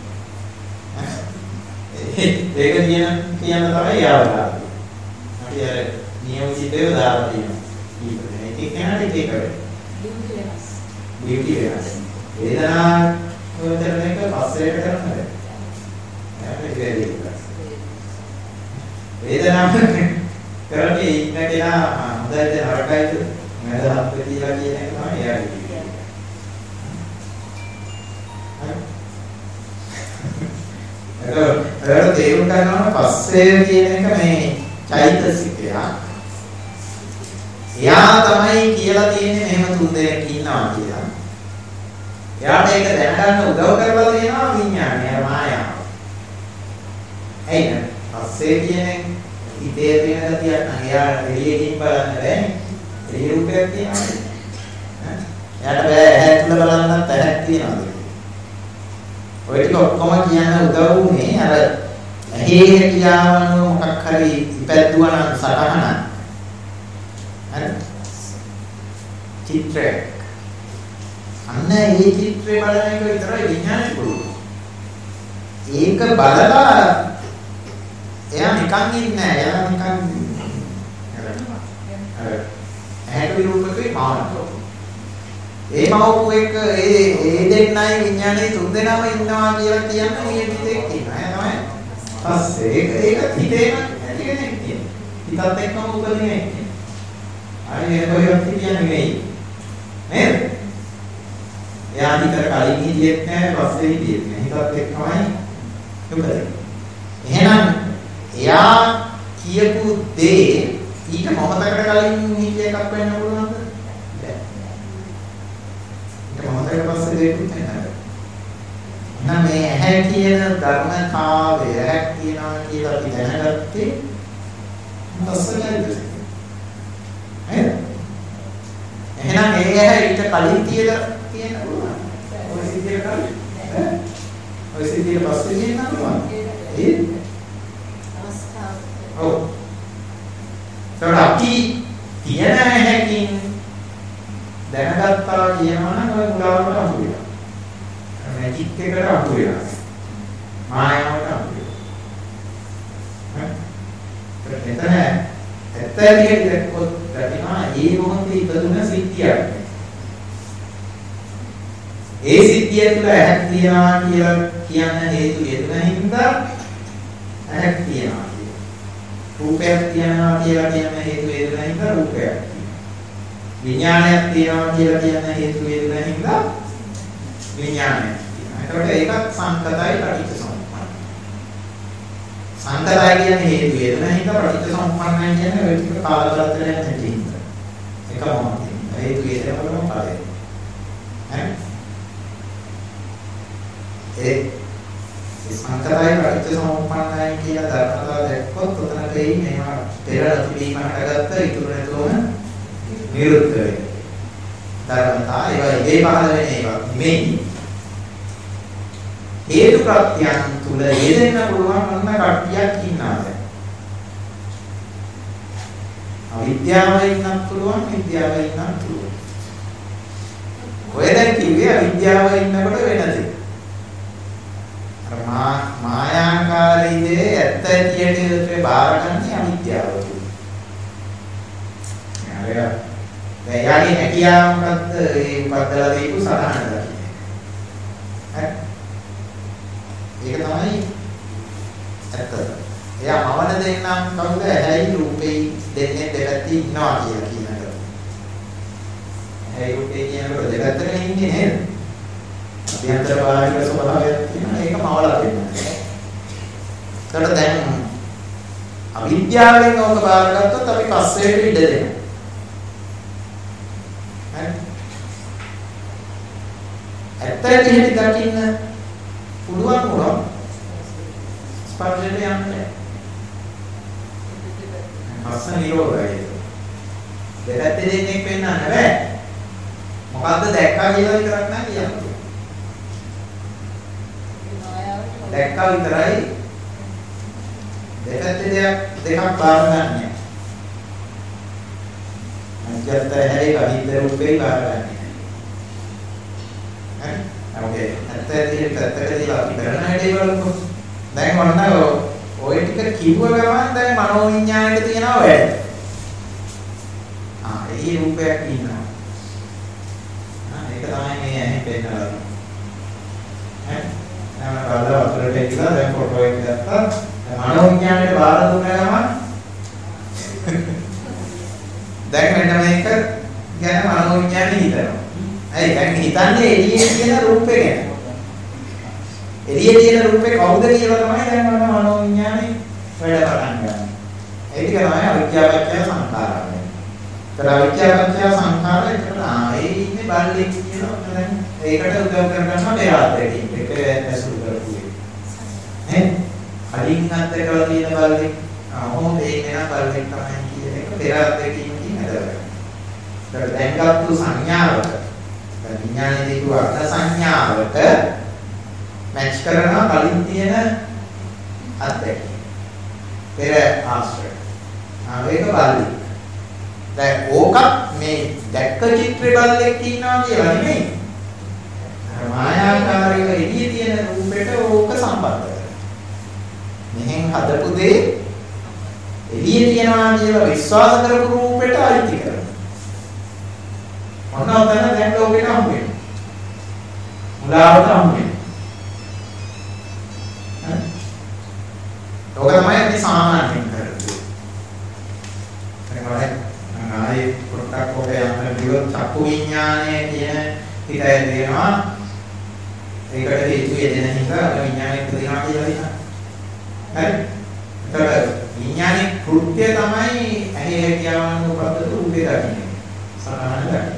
ඒක කියන කියන තමයි යාවලා. අපි අර නියමිතව දාලා තියෙනවා. ඒක කෙනාට ඒක කරේ. ඩියුටි වෙනස්. ඩියුටි වෙනස්. වේදනා වලට එක පස්සේට කරනවා. වේදනාව කරන්නේ ඉන්න කෙනා හොඳට නරකයිද මදහත් කියලා කියන එක තමයි එයාගේ කියන්නේ. හරි. ඒක තේරුම් ගන්නවා පස්සේ කියන එක මේ චෛතසිකය. එයා තමයි කියලා තියෙන්නේ මෙහෙම තුන් දෙනෙක් ඉන්නවා කියලා. එයාට ඒක දැනගන්න උදව් කරලා තියෙනවා විඥානය මායාව. එයිද පස්සේ කියන්නේ හිතේ තියෙන ගතියක් නම් එයා එළියකින් බලන්න බෑනේ. එළිය රූපයක් තියෙනවා. එයාට බෑ ඇහැ තුල බලන්නත් ඇහැක් තියෙනවා. ඔය ටික ඔක්කොම කියන්න උදව් වුනේ අර ඇහි හැකියාවන මොකක් හරි ඉපැද්දුවා නම් සටහන. හරි. චිත්‍රයක්. අන්න ඒ චිත්‍රේ බලන එක විතරයි විඥානේ පුළුවන්. ඒක බලලා එයා නිකන් ඉන්නේ නැහැ. එයා නිකන් අර ඇහැට විරූපකේ මානකෝ. ඒ මවපු එක ඒ ඒ දෙන්නයි විඥානේ තුන් දෙනාම ඉන්නවා කියලා කියන්නේ මේ විදිහට කියනවා. එයා තමයි. පස්සේ ඒක ඒක හිතේම ඇති කෙනෙක් කියන්නේ. හිතත් එක්කම උපදින්නේ. අනේ කොහෙවත් කියන්නේ නෙවෙයි. නේද? එයා හිතට කලින් හිටියෙත් නැහැ පස්සේ හිටියෙත් නැහැ. හිතත් එක්කමයි උපදින්නේ. එහෙනම් එයා කියපු දේ ඊට මොහොතකට කලින් හිත එකක් වෙන්න පුළුවන්ද? බැහැ. ඊට මොහොතකට පස්සේ දෙයක් නැහැ. නම් මේ ඇහැ කියන ධර්මතාවය ඇහැ කියනවා කියලා අපි දැනගත්තේ පස්සෙන්ද? නේද? එහෙනම් ඒ ඇහැ ඊට කලින් තියලා තියෙන්න පුළුවන්. ඔය සිද්ධියට කලින් ඈ ඔය සිද්ධියට පස්සේ තියෙන්න පුළුවන්. ඒ ඔව්. ඒකට අපි තියෙන හැකින් දැනගත්තා කියනවා නම් ඔය මුලාවට අහු වෙනවා. මැජික් එකට අහු වෙනවා. මායාවට අහු වෙනවා. හරි. එතන ඇත්තටියට දැක්කොත් ප්‍රතිමා ඒ මොහොතේ ඉපදුන සිද්ධියක්. ඒ සිද්ධිය තුළ ඇහක් තියනවා කියලා කියන්න හේතු යෙදුන හින්දා ඇහක් තියනවා. රූපයක් තියනවා කියලා කියන හේතු වේදනා හින්දා රූපයක් තියෙනවා. විඥානයක් තියනවා කියලා කියන හේතු වේදනා හින්දා විඥානයක් තියෙනවා. ඒකට ඒකත් සංකතයි පටිච්චසමුප්පන්න. සංකතය කියන්නේ හේතු වේදනා හින්දා පටිච්ච සමුප්පන්නයි කියන්නේ ඔය ටික කාලතරත් වෙන නැති හින්දා. එක මොහොතේ. හේතු වේදනා වලම පදේ. හරි? ඒ සංකතය පටිච්ච සමුප්පන්නයි කියන ධර්මතාව දැක්කොත් උතන තේයි මේවා පෙර අතිවීම හටගත්ත ඉතුරු නැතුවම නිරුද්ධ වෙනවා. ධර්මතා ඒවා ඉබේ පහළ වෙන ඒවා නෙමෙයි. හේතු ප්‍රත්‍යයන් තුල යෙදෙන්න පුළුවන් මොන කට්ටියක් ඉන්නවද? අවිද්‍යාව ඉන්නත් පුළුවන්, විද්‍යාව ඉන්නත් පුළුවන්. ඔය දැන් කිව්වේ අවිද්‍යාව ඉන්නකොට වෙන දේ. අර මා මායාකාරී දේ ඇත්ත ඇතියට බාරගන්නේ අවිද්‍යාව තුල. නේද? දැන් යාගේ හැකියාව මොකද්ද? ඒ පද්දලා දීපු සාධාරණ දේ. හරි. ඒක තමයි ඇත්ත. එයා මවන දෙන්නම් කවුද? ඇයි රූපේ දෙන්නේ දෙපැත්තේ ඉන්නවා කියලා කියනවා. ඇයි රූපේ කියනකොට දෙපැත්තක ඉන්නේ නේද? අභ්‍යන්තර බාහිර ස්වභාවයක් තියෙනවා. ඒක මවලා දෙන්නවා. ඒකට දැන් අවිද්‍යාවෙන් ඕක බාරගත්තොත් අපි පස්සේට ඉඩ දෙනවා. ඇත්ත ඇහිටි දකින්න පුළුවන් වුණොත් ස්පර්ශයට යන්නේ. අස්ස නිරෝධයි. දෙපැත්තේ දෙන්නේ වෙන්න නැහැ. මොකද්ද දැක්කා කියලා විතරක් නෑ කියන්නේ. දැක්කා විතරයි දෙපැත්තේ දෙයක් දෙකක් බාර ගන්න. අනිත්‍යත හැරේ කවිද රූපේ බාර ගන්න. හරි? ඔකේ. ඇත්තටම පැත්තකදී අපි කරන හැටි බලමු. දැන් ඔන්න ඔය ටික කිව්ව ගමන් දැන් මනෝවිඤ්ඤාණයට තියෙනවා වැඩ. ආ, ඒ රූපයක් ඉන්නවා. ආ, ඒක තමයි මේ ඇහි පෙන්නනවා. හරි? නම බලලා අතට ගිහලා දැන් ෆොටෝ එක ගත්තා. මනෝවිඤ්ඤාණයට බාර දුන්න ගමන් දැන් මෙන්න මේක ගැන මනෝවිඤ්ඤාණය හිතනවා. ඇයි දැන් හිතන්නේ එළියේ තියෙන රූපේ ගැන. එළියේ තියෙන රූපේ කවුද කියලා තමයි දැන් මම මනෝවිඤ්ඤාණය වැඩ පටන් ගන්න. ඒක තමයි අවිද්‍යාවච්ඡය සංඛාරය. ඒතර අවිද්‍යාවච්ඡය සංඛාරය එකට ආයේ ඉන්නේ බල්ලෙක් කියලා දැන් ඒකට උදව් කරගන්නවා මෙයාටකින් එක ඇසුරු කරපුවේ. නේ? කලින් අත්දකලා තියෙන බල්ලෙක් අහෝ මේ වෙන බල්ලෙක් තමයි කියන එක පෙරාත්දකින් නේද? ඒතර දැන් ගත්තු සංඥාවට විඥානයේ දීපු අර්ථ සංඥාවට මැච් කරනවා කලින් තියෙන අත්දැකීම. පෙර ආශ්‍රය. ආවේක බලයි. දැන් ඕකත් මේ දැක්ක චිත්‍රේ බලලෙක් ඉන්නවා කියලා නෙමෙයි. මායාකාරීව එළියේ තියෙන රූපෙට ඕක සම්බන්ධ කරනවා. මෙහෙන් හදපු දේ එළියේ තියනවා කියලා විශ්වාස කරපු රූපෙට අයිති කරනවා. මොනවා තමයි දැන් ලෝකෙට හම්බ වෙන්නේ. මුලාවට හම්බ වෙන්නේ. හරි. ලෝක තමයි අපි සාමාන්‍යයෙන් කරන්නේ. හරි මම ආයේ පොට්ටක් පොඩේ යන්න ගියොත් චක්කු විඥානය කියන හිතය දෙනවා. ඒකට හේතු යෙදෙන හින්දා විඥානය ප්‍රතිහාර කියලා හිතනවා. හරි. ඒකට විඥානයේ කෘත්‍ය තමයි ඇහි හැකියාවන් උපද්දතු රූපේ දකින්නේ. සතහන දකින්නේ.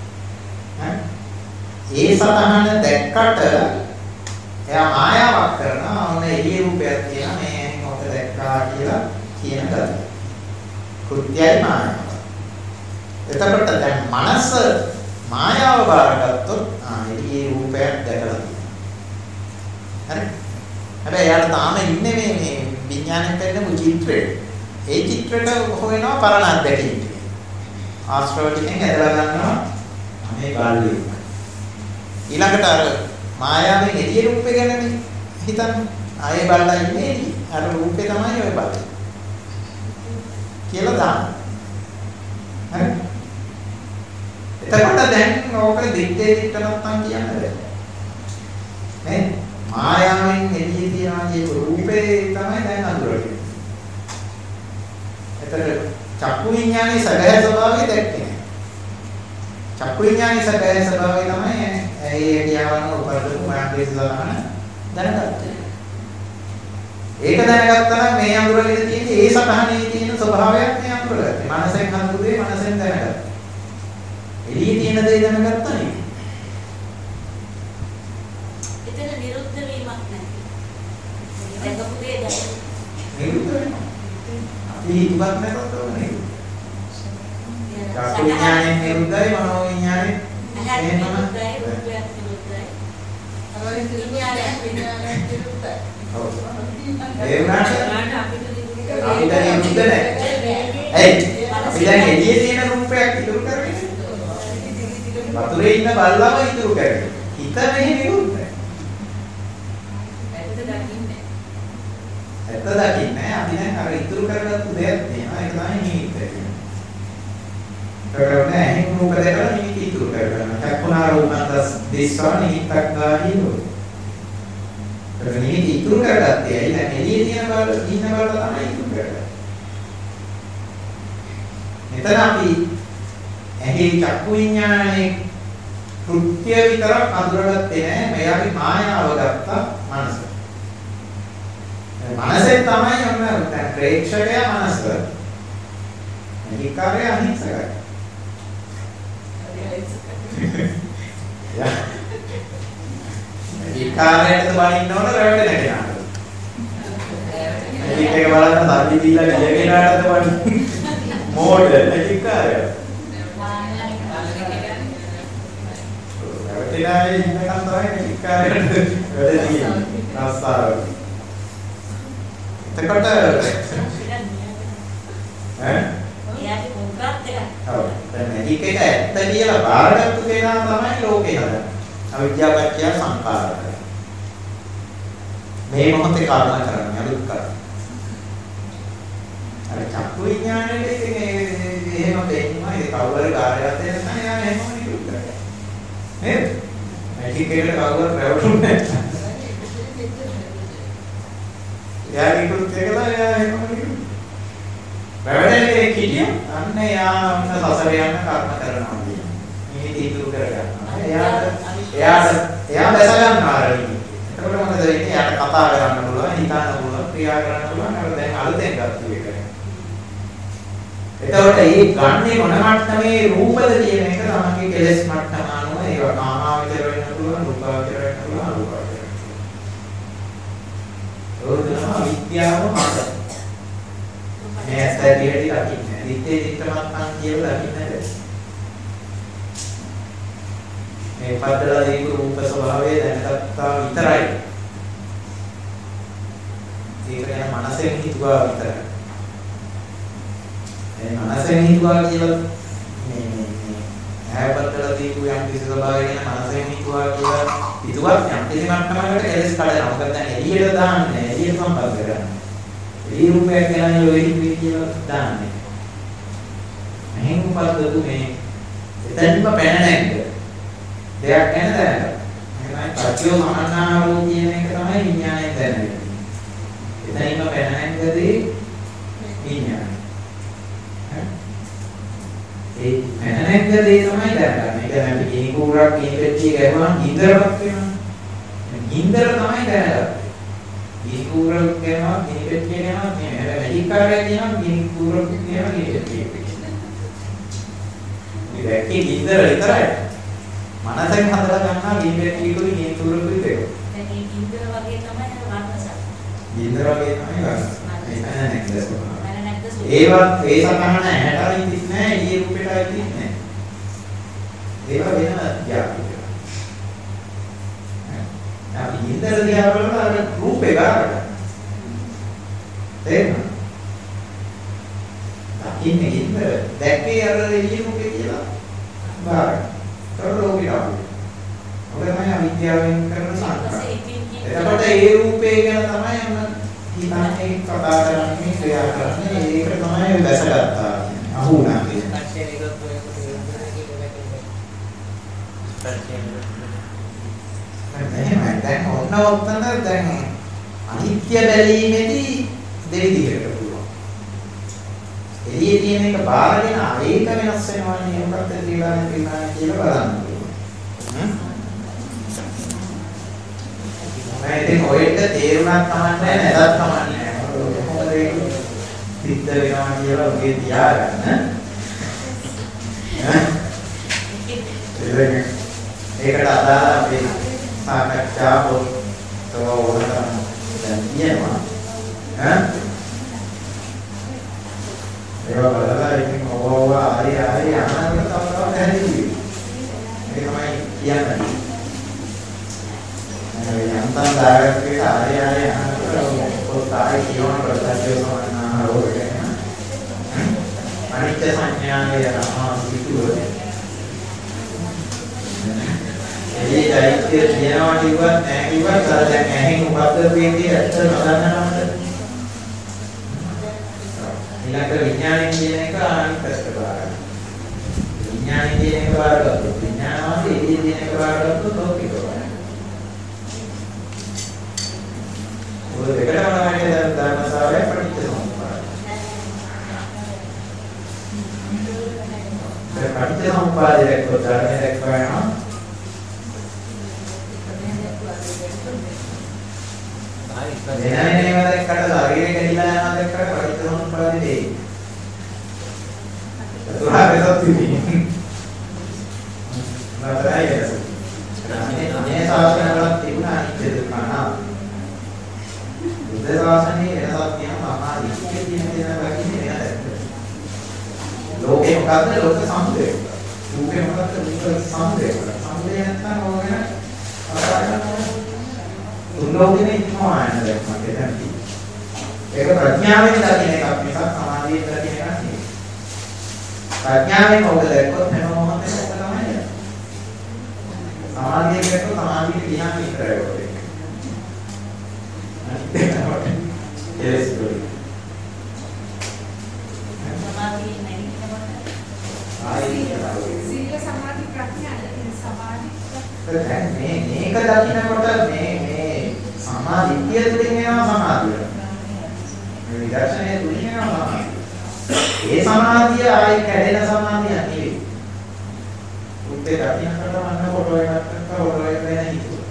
ඒ සතහන දැක්කට එයා මායාවක් කරනවා. ඔන්න එළිය රූපයක් තියෙනවා. මේ මොකද දැක්කා කියලා කියන කතාව. කෘත්‍යයි මායාව. එතකොට දැන් මනස මායාව බාරගත්තොත් ආ එළිය රූපයක් දැකලා තියෙනවා. හරි? හැබැයි එයාට තාම ඉන්නේ මේ මේ විඥාණයෙන් පෙන්නපු චිත්‍රේ. ඒ චිත්‍රයට හොයනවා පරණ අත්දැකීම්. ආශ්‍රව ටිකෙන් ඇදලා ගන්නවා මේ බාල්ලේ. ඊළඟට අර මායාවේ එළිය රූපේ ගැනනේ හිතන්නේ. ආයේ බලලා ඉන්නේ අර රූපේ තමයි ඔය බලන්නේ. කියලා දාන්න. හරි? එතකොට දැන් ඕක දිත්තේ දිත්ත නැත්තම් කියන්න බෑ. නේ? මායාවෙන් එළියේ තියන මේ රූපේ තමයි දැන් අඳුරන්නේ. එතකොට චක්කු විඥානයේ සැබෑ ස්වභාවය දැක්කේ. චක්කු විඥානයේ සැබෑ ස්වභාවය තමයි ඒ කියවන උපරදු මාර්ගයේ සලකන දැනගත්තේ. ඒක දැනගත්තා නම් මේ අඳුරගෙන තියෙන ඒ සතහනේ තියෙන ස්වභාවයක් මේ අඳුරගත්තේ. මනසෙන් හඳු දේ මනසෙන් දැනගත්තා. එළියේ තියෙන දේ දැනගත්තා නේ. එතන නිරුද්ධ වීමක් නැහැ. දැකපු දේ දැන. නිරුද්ධ වෙනවා. අපි ඉවත් නැතත් ඕනේ. චක්කු විඥානේ නිරුද්ධයි මනෝ විඥානේ එහෙමම නිරුද්ධයි රූපයක් නිරුද්ධයි. අරගෙන විඥානය විඥානය නිරුද්ධයි. ඔව්. ඒ වුණාට අපිට අපිට නිරුද්ධ නැහැ. ඇයි? අපි දැන් එළියේ තියෙන රූපයක් ඉතුරු කරගෙන වතුරේ ඉන්න බල්ලම ඉතුරු කරගෙන. හිත මෙහි නිරුද්ධයි. ඇත්ත දකින්නේ. ඇත්ත දකින්නේ අපි දැන් අර ඉතුරු කරගත්තු දෙයක් තියෙනවා. ඒක තමයි නිමිත්ත කියන්නේ. කරන්නේ එහෙම රූප දෙකලා නිමිති ඉතුරු කරගන්න. චක්කුණා රූපන්තස් දිස්වා නිමිත්තක් ගාහිනෝ. ඒක නිමිති ඉතුරු කරගත්තේ ඇයි? දැන් එළියේ තියෙන බල ඉන්න බල තමයි ඉතුරු කරගන්නේ. මෙතන අපි ඇහි චක්කු විඥානයේ කෘත්‍ය විතරක් අඳුරගත්තේ නැහැ. මෙයාගේ මායාව ගත්ත මනස. මනසෙන් තමයි ඔන්න දැන් ප්‍රේක්ෂකයා මනස. නිකාරය අහිංසකයි. යා. නිකාරයට බලින්න ඕන රැවටෙන කෙනාට. මේක එක බලන්න සල්ලි දීලා ගිය කෙනාටද බලින්න. මෝඩ නිකාරය. රැවටෙනායේ ඉන්නකම් තමයි නිකාරයට වැඩ තියෙන්නේ. රස්සාව. එතකොට ඈ එයාගේ මොකක්ද එක? ඔව්. දැන් මේක එක ඇත්ත කියලා බාරගත්තු කෙනා තමයි ලෝකේ හදන්නේ. අවිද්‍යාව පත්‍ය සංඛාර. මේ මොහොතේ කර්ම කරන්නේ අලුත් කරන්නේ. අර චක්කු විඥානයේ ඉතින් එහෙම දෙන්නවා ඒ කවුරු කාර්යයක් දෙන්න නැහැ යා එහෙම නිකුත් කරන්නේ. නේද? මේක එකට කවුරු රැවටුන්නේ නැහැ. යා නිකුත් කරලා යා එහෙම නිකුත් වැවැඩේ කිටිය අන්න යා අන්න සසර යන කර්ම කරනවා කියන්නේ. මේ තීතුරු කර ගන්නවා. එයාට එයාට එයා දැස ගන්නවා ආරණි. එතකොට මොකද වෙන්නේ? එයාට කතා කරන්න පුළුවන්, හිතන්න පුළුවන්, ක්‍රියා කරන්න පුළුවන්. අර දැන් අලුතෙන් ගත්ත එක. එතකොට මේ ගන්නේ මොන මට්ටමේ රූපද කියන එක තමයි කෙලස් මට්ටම අනුව ඒවා කාමාවචර වෙන්න පුළුවන්, රූපාවචර වෙන්න පුළුවන්, අරූපාවචර වෙන්න පුළුවන්. ඒක තමයි විද්‍යාව මත. මේ ඇත්තටියට දකින්නේ. දිත්තේ දිත්තමත්නම් කියලා දකින්නේ නැහැ. මේ පද්දලා දීපු රූප ස්වභාවය දැනගත්තා විතරයි. ඒක ගැන මනසෙන් හිතුවා විතරයි. මේ මනසෙන් හිතුවා කියලා මේ මේ මේ ඇහැ පද්දලා දීපු යම් කිසි ස්වභාවය ගැන මනසෙන් හිතුවා කියලා හිතුවත් යම් කිසි මට්ටමකට කෙලස් කඩනවා. මොකද දැන් එළියට දාන්නේ එළියට සම්බන්ධ කරන්නේ. ඒ රූපයක් ගැන ඔය හිතුවේ කියලා දාන්නේ. මෙහෙන් උපද්දතු මේ එතනම පැන නැග්ග. දෙයක් ගැන දැනගන්න. එහෙනම් පටියෝ සමන්නාරෝ කියන එක තමයි විඥාණයෙන් දැනගන්නේ. එතනින්ම පැන නැග්ගදී විඥාණය. ඒ පැන නැග්ගදී තමයි දැනගන්නේ. ඒ කියන්නේ අපි ගිනි කූරක් ගිනි පෙට්ටිය ගැහුවම ගින්දරපත් වෙනවා. ගින්දර තමයි දැනගන්නේ. ගිනි කූරක් ගැහුවම ගිනි පෙට්ටිය ගැහුවම මේ මැජික් කාර්යය කියනවා ගිනි කූරක් කියනවා ගිනි පෙට්ටිය. මේ දැක්කේ ගින්දර විතරයි. මනසෙන් හදලා ගන්නවා ගිනි පෙට්ටියකුයි ගිනි කූරකුයි දෙක. දැන් මේ ගින්දර වගේ තමයි අර වර්ණසක්. ගින්දර වගේ තමයි වර්ණස. ඒක නෑ නේද? ඒවත් ඒ සතහන ඇහැටයි තින්නේ නෑ ඊයේ රූපෙටයි තින්නේ නෑ. ඒවා වෙන જાතික. අපි ගින්දර දිහා බලන අර රූපේ ගාවට. තේරෙනවද? දකින්නේ ගින්දර දැක්කේ අර ඊයේ රූපේ කියලා. බාරයි. කරලෝකේ ආවේ. ඔබ තමයි අවිද්‍යාවෙන් කරන සංකල්ප. එතකොට ඒ රූපේ ගැන තමයි අන්න හිතන්නේ කතා කරන්නේ ක්‍රියා කරන්නේ ඒක තමයි දැසගත්තා. අහු වුණා කියන්නේ. එහෙමයි දැන් ඔන්න ඔතන දැන් අනිත්‍ය බැලීමේදී දෙවිදිහකට පුළුවන්. එළියේ තියෙන එක බාරගෙන ඒක වෙනස් වෙනවන්නේ මොකක්ද කියලා කියලා කියලා බලන්න පුළුවන්. මම ඉතින් ඔයෙත් තේරුණක් කමන්නේ නැදත් කමන්නේ නැහැ. මොකද ඒක සිද්ධ වෙනවා කියලා ඔගේ තියාගන්න. ඒකට අදාළ අපි සාකච්ඡා පොත් ඕනතරම් දැන් තියෙනවා. ඈ ඒවා බලලා ඉතින් ඔබව ආරි ආරි අනන්ත තවතවත් හැදෙන්නේ. ඒක තමයි කියන්නේ. යන්තම් දායකයෙක් ආරි ආරි අනන්ත පොත් ආයි කියවන ප්‍රත්‍යක්ෂ සමාන රෝගයක්. අනිත්‍ය සංඥාවේ රහා සිටුව. ඒ දෛත්‍ය කියනවා කිව්වත් නැහැ කිව්වත් අර දැන් ඇහෙන් උපද්ද වෙන්නේ ඇත්ත නොදන්නවද? ඊළඟ විඥානය කියන එක අනිත් පැත්තට බලන්න. විඥානය කියන එක බලද්දී විඥානවාදී ඒ කියන එක බලද්දී ලෝකික බලන්න. ඔය දෙකම තමයි ධර්මසාරය පරිච්ඡේදය. දැන් පරිච්ඡේදය දැක්කොත් ධර්මයේ දැක්වනවා. වෙනම නේම දැක්කට ශරීරය කැඩිලා යනවා දැක්කට පරිච්ඡේදය දෙයි. සතුරාගත තිබි. නතරයි වෙනස. මේ ශාස්ත්‍රය වල තිබුණා අනිත්‍ය දුක්ඛ අනාත්ම. බුද්ධ ශාසනයේ වෙනසක් තියෙනවා අනාදිත්‍ය කියන දේ දකින්නේ වෙනසක්. ලෝකේ මොකද්ද? ලෝක සමුදය. ලෝකේ මොකද්ද? ලෝක සමුදය. සමුදය නැත්නම් ඕගෙන අසාරණ තුන්ලෝකෙනේ ඉන්නවා නේද මට දැක්කේ. ඒක ප්‍රඥාවෙන් දකින්න එකක් මිසක් සමාධියෙන් දකින්න එකක් නෙවෙයි. ප්‍රඥාවෙන් මොකද දැක්කොත් හැම මොහොතේම ඔක තමයි. සමාධියෙන් දැක්කොත් සමාධියට ගියාම ඉතරයි ඔය. අනිත් එක තමයි ඒස් ගොඩි. සමාධිය නැගිටිනකොට ආයි සීල සමාධි ප්‍රඥා සමාධි දැන් මේ මේක දකින්නකොට මේ මේ සමාධිය තුලින් එනවා සමාධිය. මේ විදර්ශනයේ තුලින් එනවා සමාධිය. ඒ සමාධිය ආයි කැඩෙන සමාධිය නෙවෙයි. උත්තේ දකින්නකොට මන්න ෆොටෝ එකක් ගත්තා ෆොටෝ එක ගැන හිතුවා.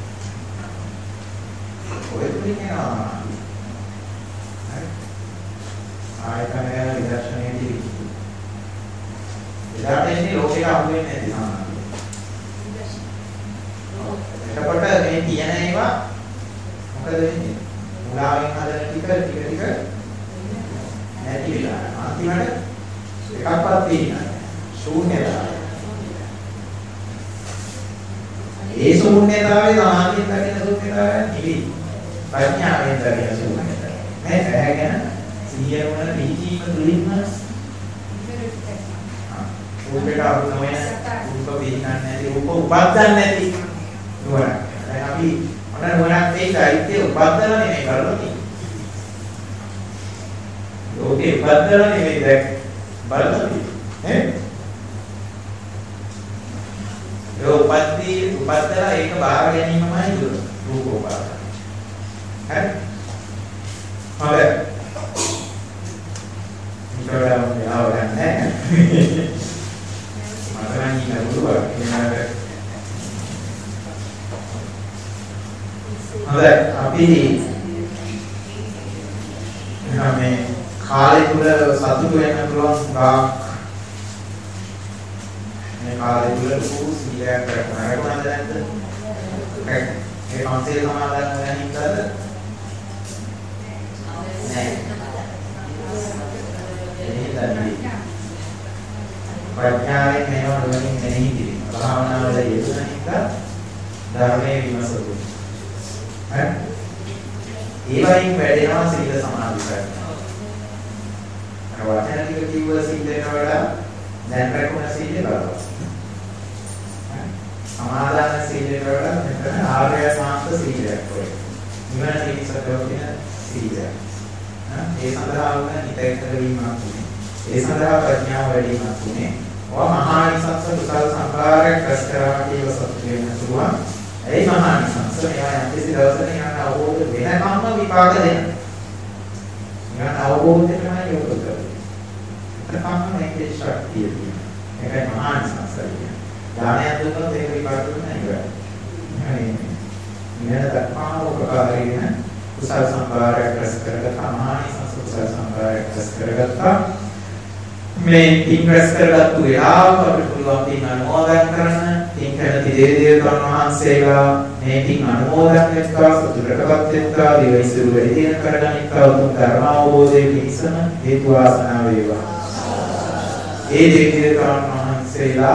ඔය තුලින් එනවා. හරි. ආයි තමයි විදර්ශනයේදී. එදාට එන්නේ ලෝකෙක අහු වෙන්නේ නැති සමාධිය. එතකොට මේ තියෙන ඒවා මොකද වෙන්නේ? මුලාවෙන් හදන ටික ටික ටික නැති වෙලා අන්තිමට එකක්වත් තියෙන්නේ නැහැ. ශූන්‍යතාවය. ඒ ශූන්‍යතාවය සමාධියෙන් දකින ශූන්‍යතාවය නෙවෙයි. ප්‍රඥාවෙන් දකින ශූන්‍යතාවය. මේ පැහැගෙන සිහිය වන පිහිටීම තුළින්ම රූපයට අරුත් නොවන රූප පිහිටන්නේ නැති රූප උපද්දන්නේ නැති නුවණ. දැන් අපි මොන නුවණක් මේ සාහිත්‍ය උපද්දලා නෙමෙයි කරලා තියෙන්නේ. ලෝකේ උපද්දලා නෙමෙයි දැන් බලලා තියෙන්නේ. ඈ? ඒ උපද්දී උපද්දලා ඒක බාර ගැනීමමයි දුර රූප උපාදාන. හරි? හරි. ඉතලා මම ආවන්නේ නැහැ. මම නම් නෑ හොඳයි අපි මේ කාලේ තුල සතුටු වෙන්න පුළුවන් ගාක් මේ කාලේ තුල ලොකු සීලයක් කරගන්නවද නැද්ද? ඒ කන්සේ සමාදන් වෙන හින්දාද? නෑ. ප්‍රඥාවෙන් මේවා නොවනින් මෙනෙහි කිරීම. භාවනාවල යෙදුණ හින්දා ධර්මයේ විමසුරු. හරි? ඒ වයින් වැඩෙනවා සීල සමාධි ප්‍රඥා. අර වචන ටික කිව්ව සීලේට වඩා දැන් රැකුණ සීලේ බලවත්. සමාදාන සීලේට වඩා මෙතන ආර්ය සාන්ත සීලයක් වගේ. නිවන පිණිසතෝ කියන සීලයක්. ඒ සඳහා වුණ හිත එකඟ වීමක් උනේ. ඒ සඳහා ප්‍රඥාව වැඩිමක් උනේ. ඔය මහානිසංස කුසල සංකාරයක් රැස් කරා කියලා සතුට වෙන්න පුළුවන්. ඒ මහානිසංස මේවා යම්කිසි දවසක යන අවබෝධ වෙනකම්ම විපාක දෙනවා. යන අවබෝධය තමයි යොමු කරන්නේ. ඒකම මේකේ ශක්තිය තියෙනවා. ඒකයි මහානිසංස කියන්නේ. දානයක් දුන්නොත් ඒක විපාක දුන්න නැහැ. හරි. මෙන්න ධර්මාවෝපකාරීන කුසල සම්භාරයක් රැස් කරගත්තා මහානිසංස කුසල සම්භාරයක් රැස් කරගත්තා මේ පින් රැස් කරගත්තු වෙලාව අපිට පුළුවන් පින් අනුමෝදන් කරන්න පින් කැමති දේවදේවයන් වහන්සේලා මේ පින් අනුමෝදන් වෙත්වා සතුටටපත් වෙත්වා දිවයිසුරු වැඩි දින කරගනිත්වා උතුම් ධර්ම අවබෝධයේ පිණසම හේතු වාසනා වේවා. ඒ දේවදේවයන් වහන්සේලා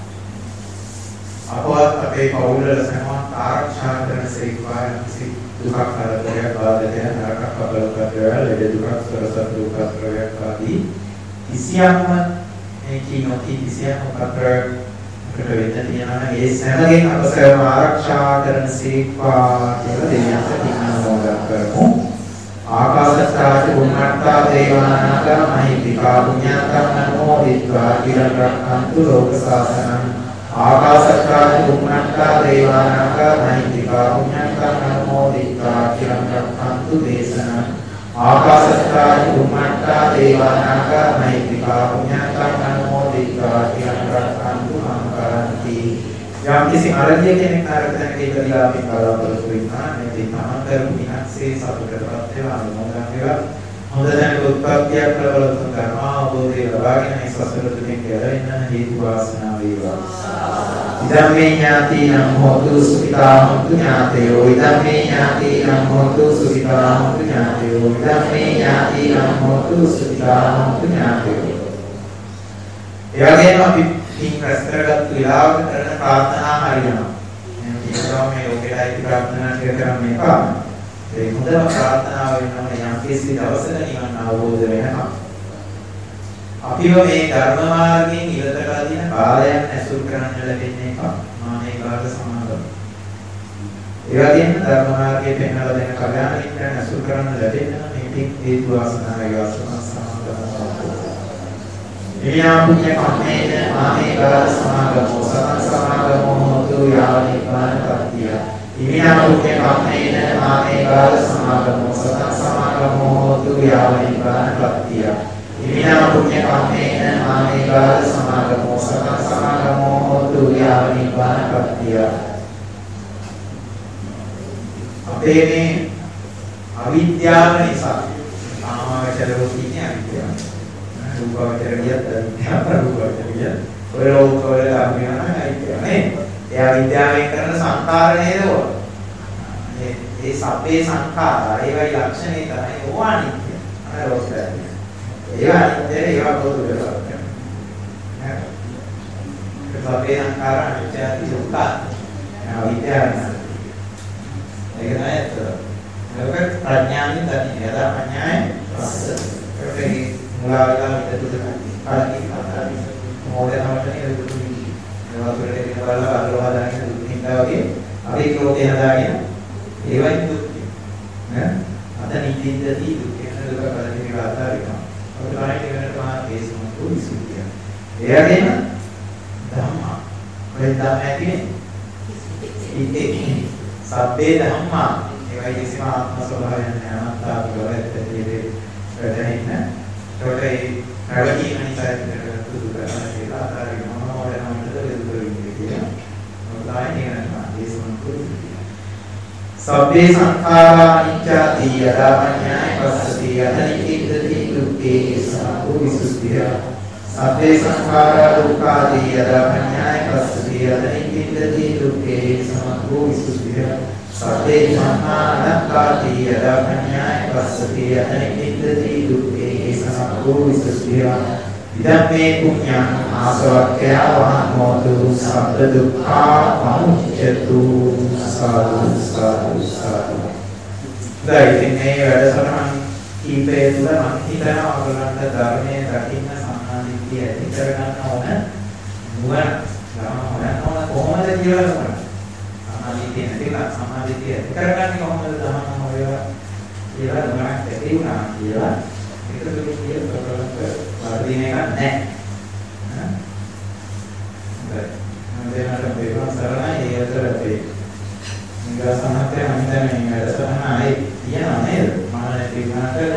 අපවත් අපේ පවුල සමවත් ආරක්ෂා කරන සේක්වා යම්සි දුක කරදරයක් බාධකයක් නරක කපලකටය ලෙඩ දුකක් සරසත් දුකක් ප්‍රවයක් ආදී කිසියම්ම මේ කිනෝති කිසියම් කතරකට වෙන්න තියනවා ඒ සෑමගෙන් අප සෑම ආරක්ෂා කරන සේක්වා කියලා දෙවියන්ට පින්නෝදන් කරමු. ආකාශත්තාච බුම්මත්තා දේවානාග මහිත්‍තිකා පුඤ්ඤාතං නමෝදිත්වා කිරණ රක්ඛන්තු ලෝක සාසනං ආකාශත්තාච බුම්මත්තා දේවානාග මහිත්‍තිකා පුඤ්ඤාතං නමෝදිත්වා කිරණ රක්ඛන්තු දේශනං ආකාශත්තාච බුම්මත්තා දේවානාග මහිත්‍තිකා පුඤ්ඤාතං නමෝදිත්වා කිරණ රක්ඛන්තු මං කරන්ති. යම් කිසි අරදිය කෙනෙක් ආරක්ෂණයක ඉඳලා අපි බලාපොරොත්තු වෙනවා මේ තමාතර විනාශේ සතුටටපත් වෙනවා අනුමෝදන් වේවා. හොඳ දැනක උත්පත්තියක් ලැබලතුන් කරනවා අවබෝධය ලබාගෙන මේ සසර දුකින් ගැලවෙන්න හේතු වාසනා වේවා. ඉදම්මේ ඥාතිනම් හෝතු සුඛිතා හොන්තු ඥාතයෝ ඉදම්මේ ඥාතිනම් හෝතු සුඛිතා හොන්තු ඥාතයෝ ඉදම්මේ ඥාතිනම් හෝතු සුඛිතා හොන්තු ඥාතයෝ. ඒ වගේම අපි පින් රැස් කරගත් විලාප කරන ප්‍රාර්ථනා හරියනවා. මේ කියනවා මේ ඔකේයි ප්‍රාර්ථනා කරන්නේ එපා. ඒ හොඳම ප්‍රාර්ථනාව වෙනවා යම් කිසි දවසක නිවන් අවබෝධ වෙනවා. අපිව මේ ධර්ම මාර්ගයෙන් ඉවතලා දින කාලයක් ඇසුරු කරන්න ලැබෙන්නේ එපා. මානේ කාර්ය සමාදම්. ඒ වගේම ධර්ම මාර්ගයේ පෙන්වලා දෙන කල්යාණ මිත්‍රයන් ඇසුරු කරන්න ලැබෙන්න මේ පින් හේතු වාසනා වේවා සමාදම්. එයා පුණ්‍ය කම්මේන ආමේ කාල සමාගමෝ සතං සමාගමෝ හෝතු යාවනිපාන පත්තිය. ඉමිනා පුණ්‍ය කම්මේන ආමේ කාල සමාගමෝ සතං සමාගමෝ හෝතු යාවනිපාන පත්තිය. ඉමිනා පුණ්‍ය කම්මේන ආමේ කාල සමාගමෝ සතං සමාගමෝ හෝතු යාවනිපාන පත්තිය. අපේ මේ අවිද්‍යාව නිසා ආමවචරෝ කියන්නේ අවිද්‍යාව. රූපවචරියත් විද්‍යාව රූපවචරිය ඔය ලෝකවල අභිමානයි කියන්නේ එයා විද්‍යාවෙන් කරන සංකාර නේද ඔය මේ ඒ සබ්බේ සංඛාරා ඒවයි ලක්ෂණේ තමයි ඕවා අනිත්‍ය අනරෝස්තය ඒවා අනිත්‍ය ඒවා පොදු වෙලා නේද සබ්බේ සංඛාරා අනිත්‍ය දුක්ඛ විද්‍යාව ඒක තමයි ඒක ප්‍රඥාවෙන් දන්නේ යදා ප්‍රඥාය පස්ස මුලාවලා හිතට කාටි කාටි මොඩනවට නේද දුන්නේ ඒවා වලට බලලා අරවා දාගෙන දුන්නා වගේ අපි ලෝකේ හදාගෙන ඒවයි දුක් නේ අද නිදින්දදී දුක් වෙන දුක බලන්නේ ආතාරිනවා අපිට ආයේ වෙනට මා කේසම පුරිසිතිය එයාගෙන ධම්මා වෙන්දා ඇතිනේ ඉන්නේ සබ්බේ ධම්මා ඒවයි කිසිම ආත්ම ස්වභාවයක් නැහැ අනාත්තා බලවත් දෙයේ වැඩෙන්නේ ඒකේ ප්‍රවැඩි මනිසාර දුක කරලා ආකාරය මොනවද නම් දෙදුරින් කියන මොකදායි නේනවා දේශන කුරුතිය සබ්බේ සංඛාරා අනිච්චති යදා පඤ්ඤාය පස්සති යතනිකිද්දති දුක්ඛේ සාපු විසුද්ධිය සබ්බේ සංඛාරා දුක්ඛාදී යදා පඤ්ඤාය පස්සති යතනිකිද්දති දුක්ඛේ සාපු විසුද්ධිය සබ්බේ සංඛාරාත්තාති යදා පඤ්ඤාය පස්සති යතනිකිද්දති දුක්ඛේ සාපු විසුද්ධිය ඉදම්මේ පුඤ්ඤං ආසවක්ඛය වහමෝතු සබ්බ දුක්ඛා පමුච්ඡතු සාදු සාදු සාදු. දැන් මේ වැඩසටහන කීපේ තුල මම හිතනවා ඔයගලන්ට ධර්මයේ දකින්න සම්මාදිට්ඨිය ඇති කරගන්න ඕන නුවණ ගමන ඕන කොහොමද කියලා නුවණ. සම්මාදිට්ඨිය නැතිලා සම්මාදිට්ඨිය ඇති කරගන්නේ කොහොමද ධර්ම මොලේවා කියලා නුවණක් ඇති වුණා කියලා ඒකද කියේ කරලක වර්ධින එකක් නැහැ. හරි. මම දෙන්නට බේරන සරණයි ඒ අතර අපේ නිගා සමහත්ය මම හිතන්නේ මේ වැඩසටහන ආයේ තියනවා නේද? මම නැති වුණාට ඔව්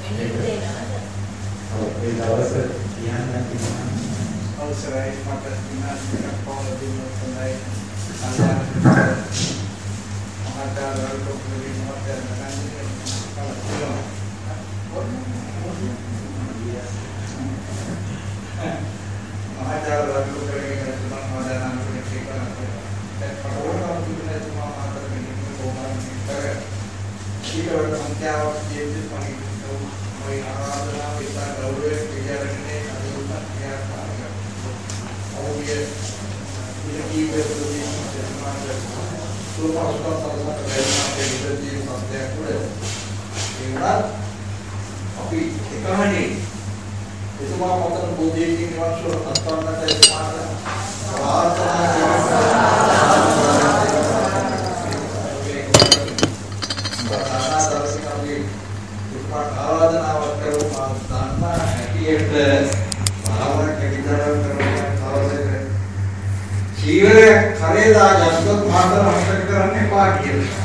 ඒ දවස් තියන්න තියනවා. අවසරයි මට විනාශයක් පොළ දෙන්න තමයි අල්ලාහ් ජීවරය කරේදා ජස්වත් මාතර හස්ත කරන්නේ පා කියලා.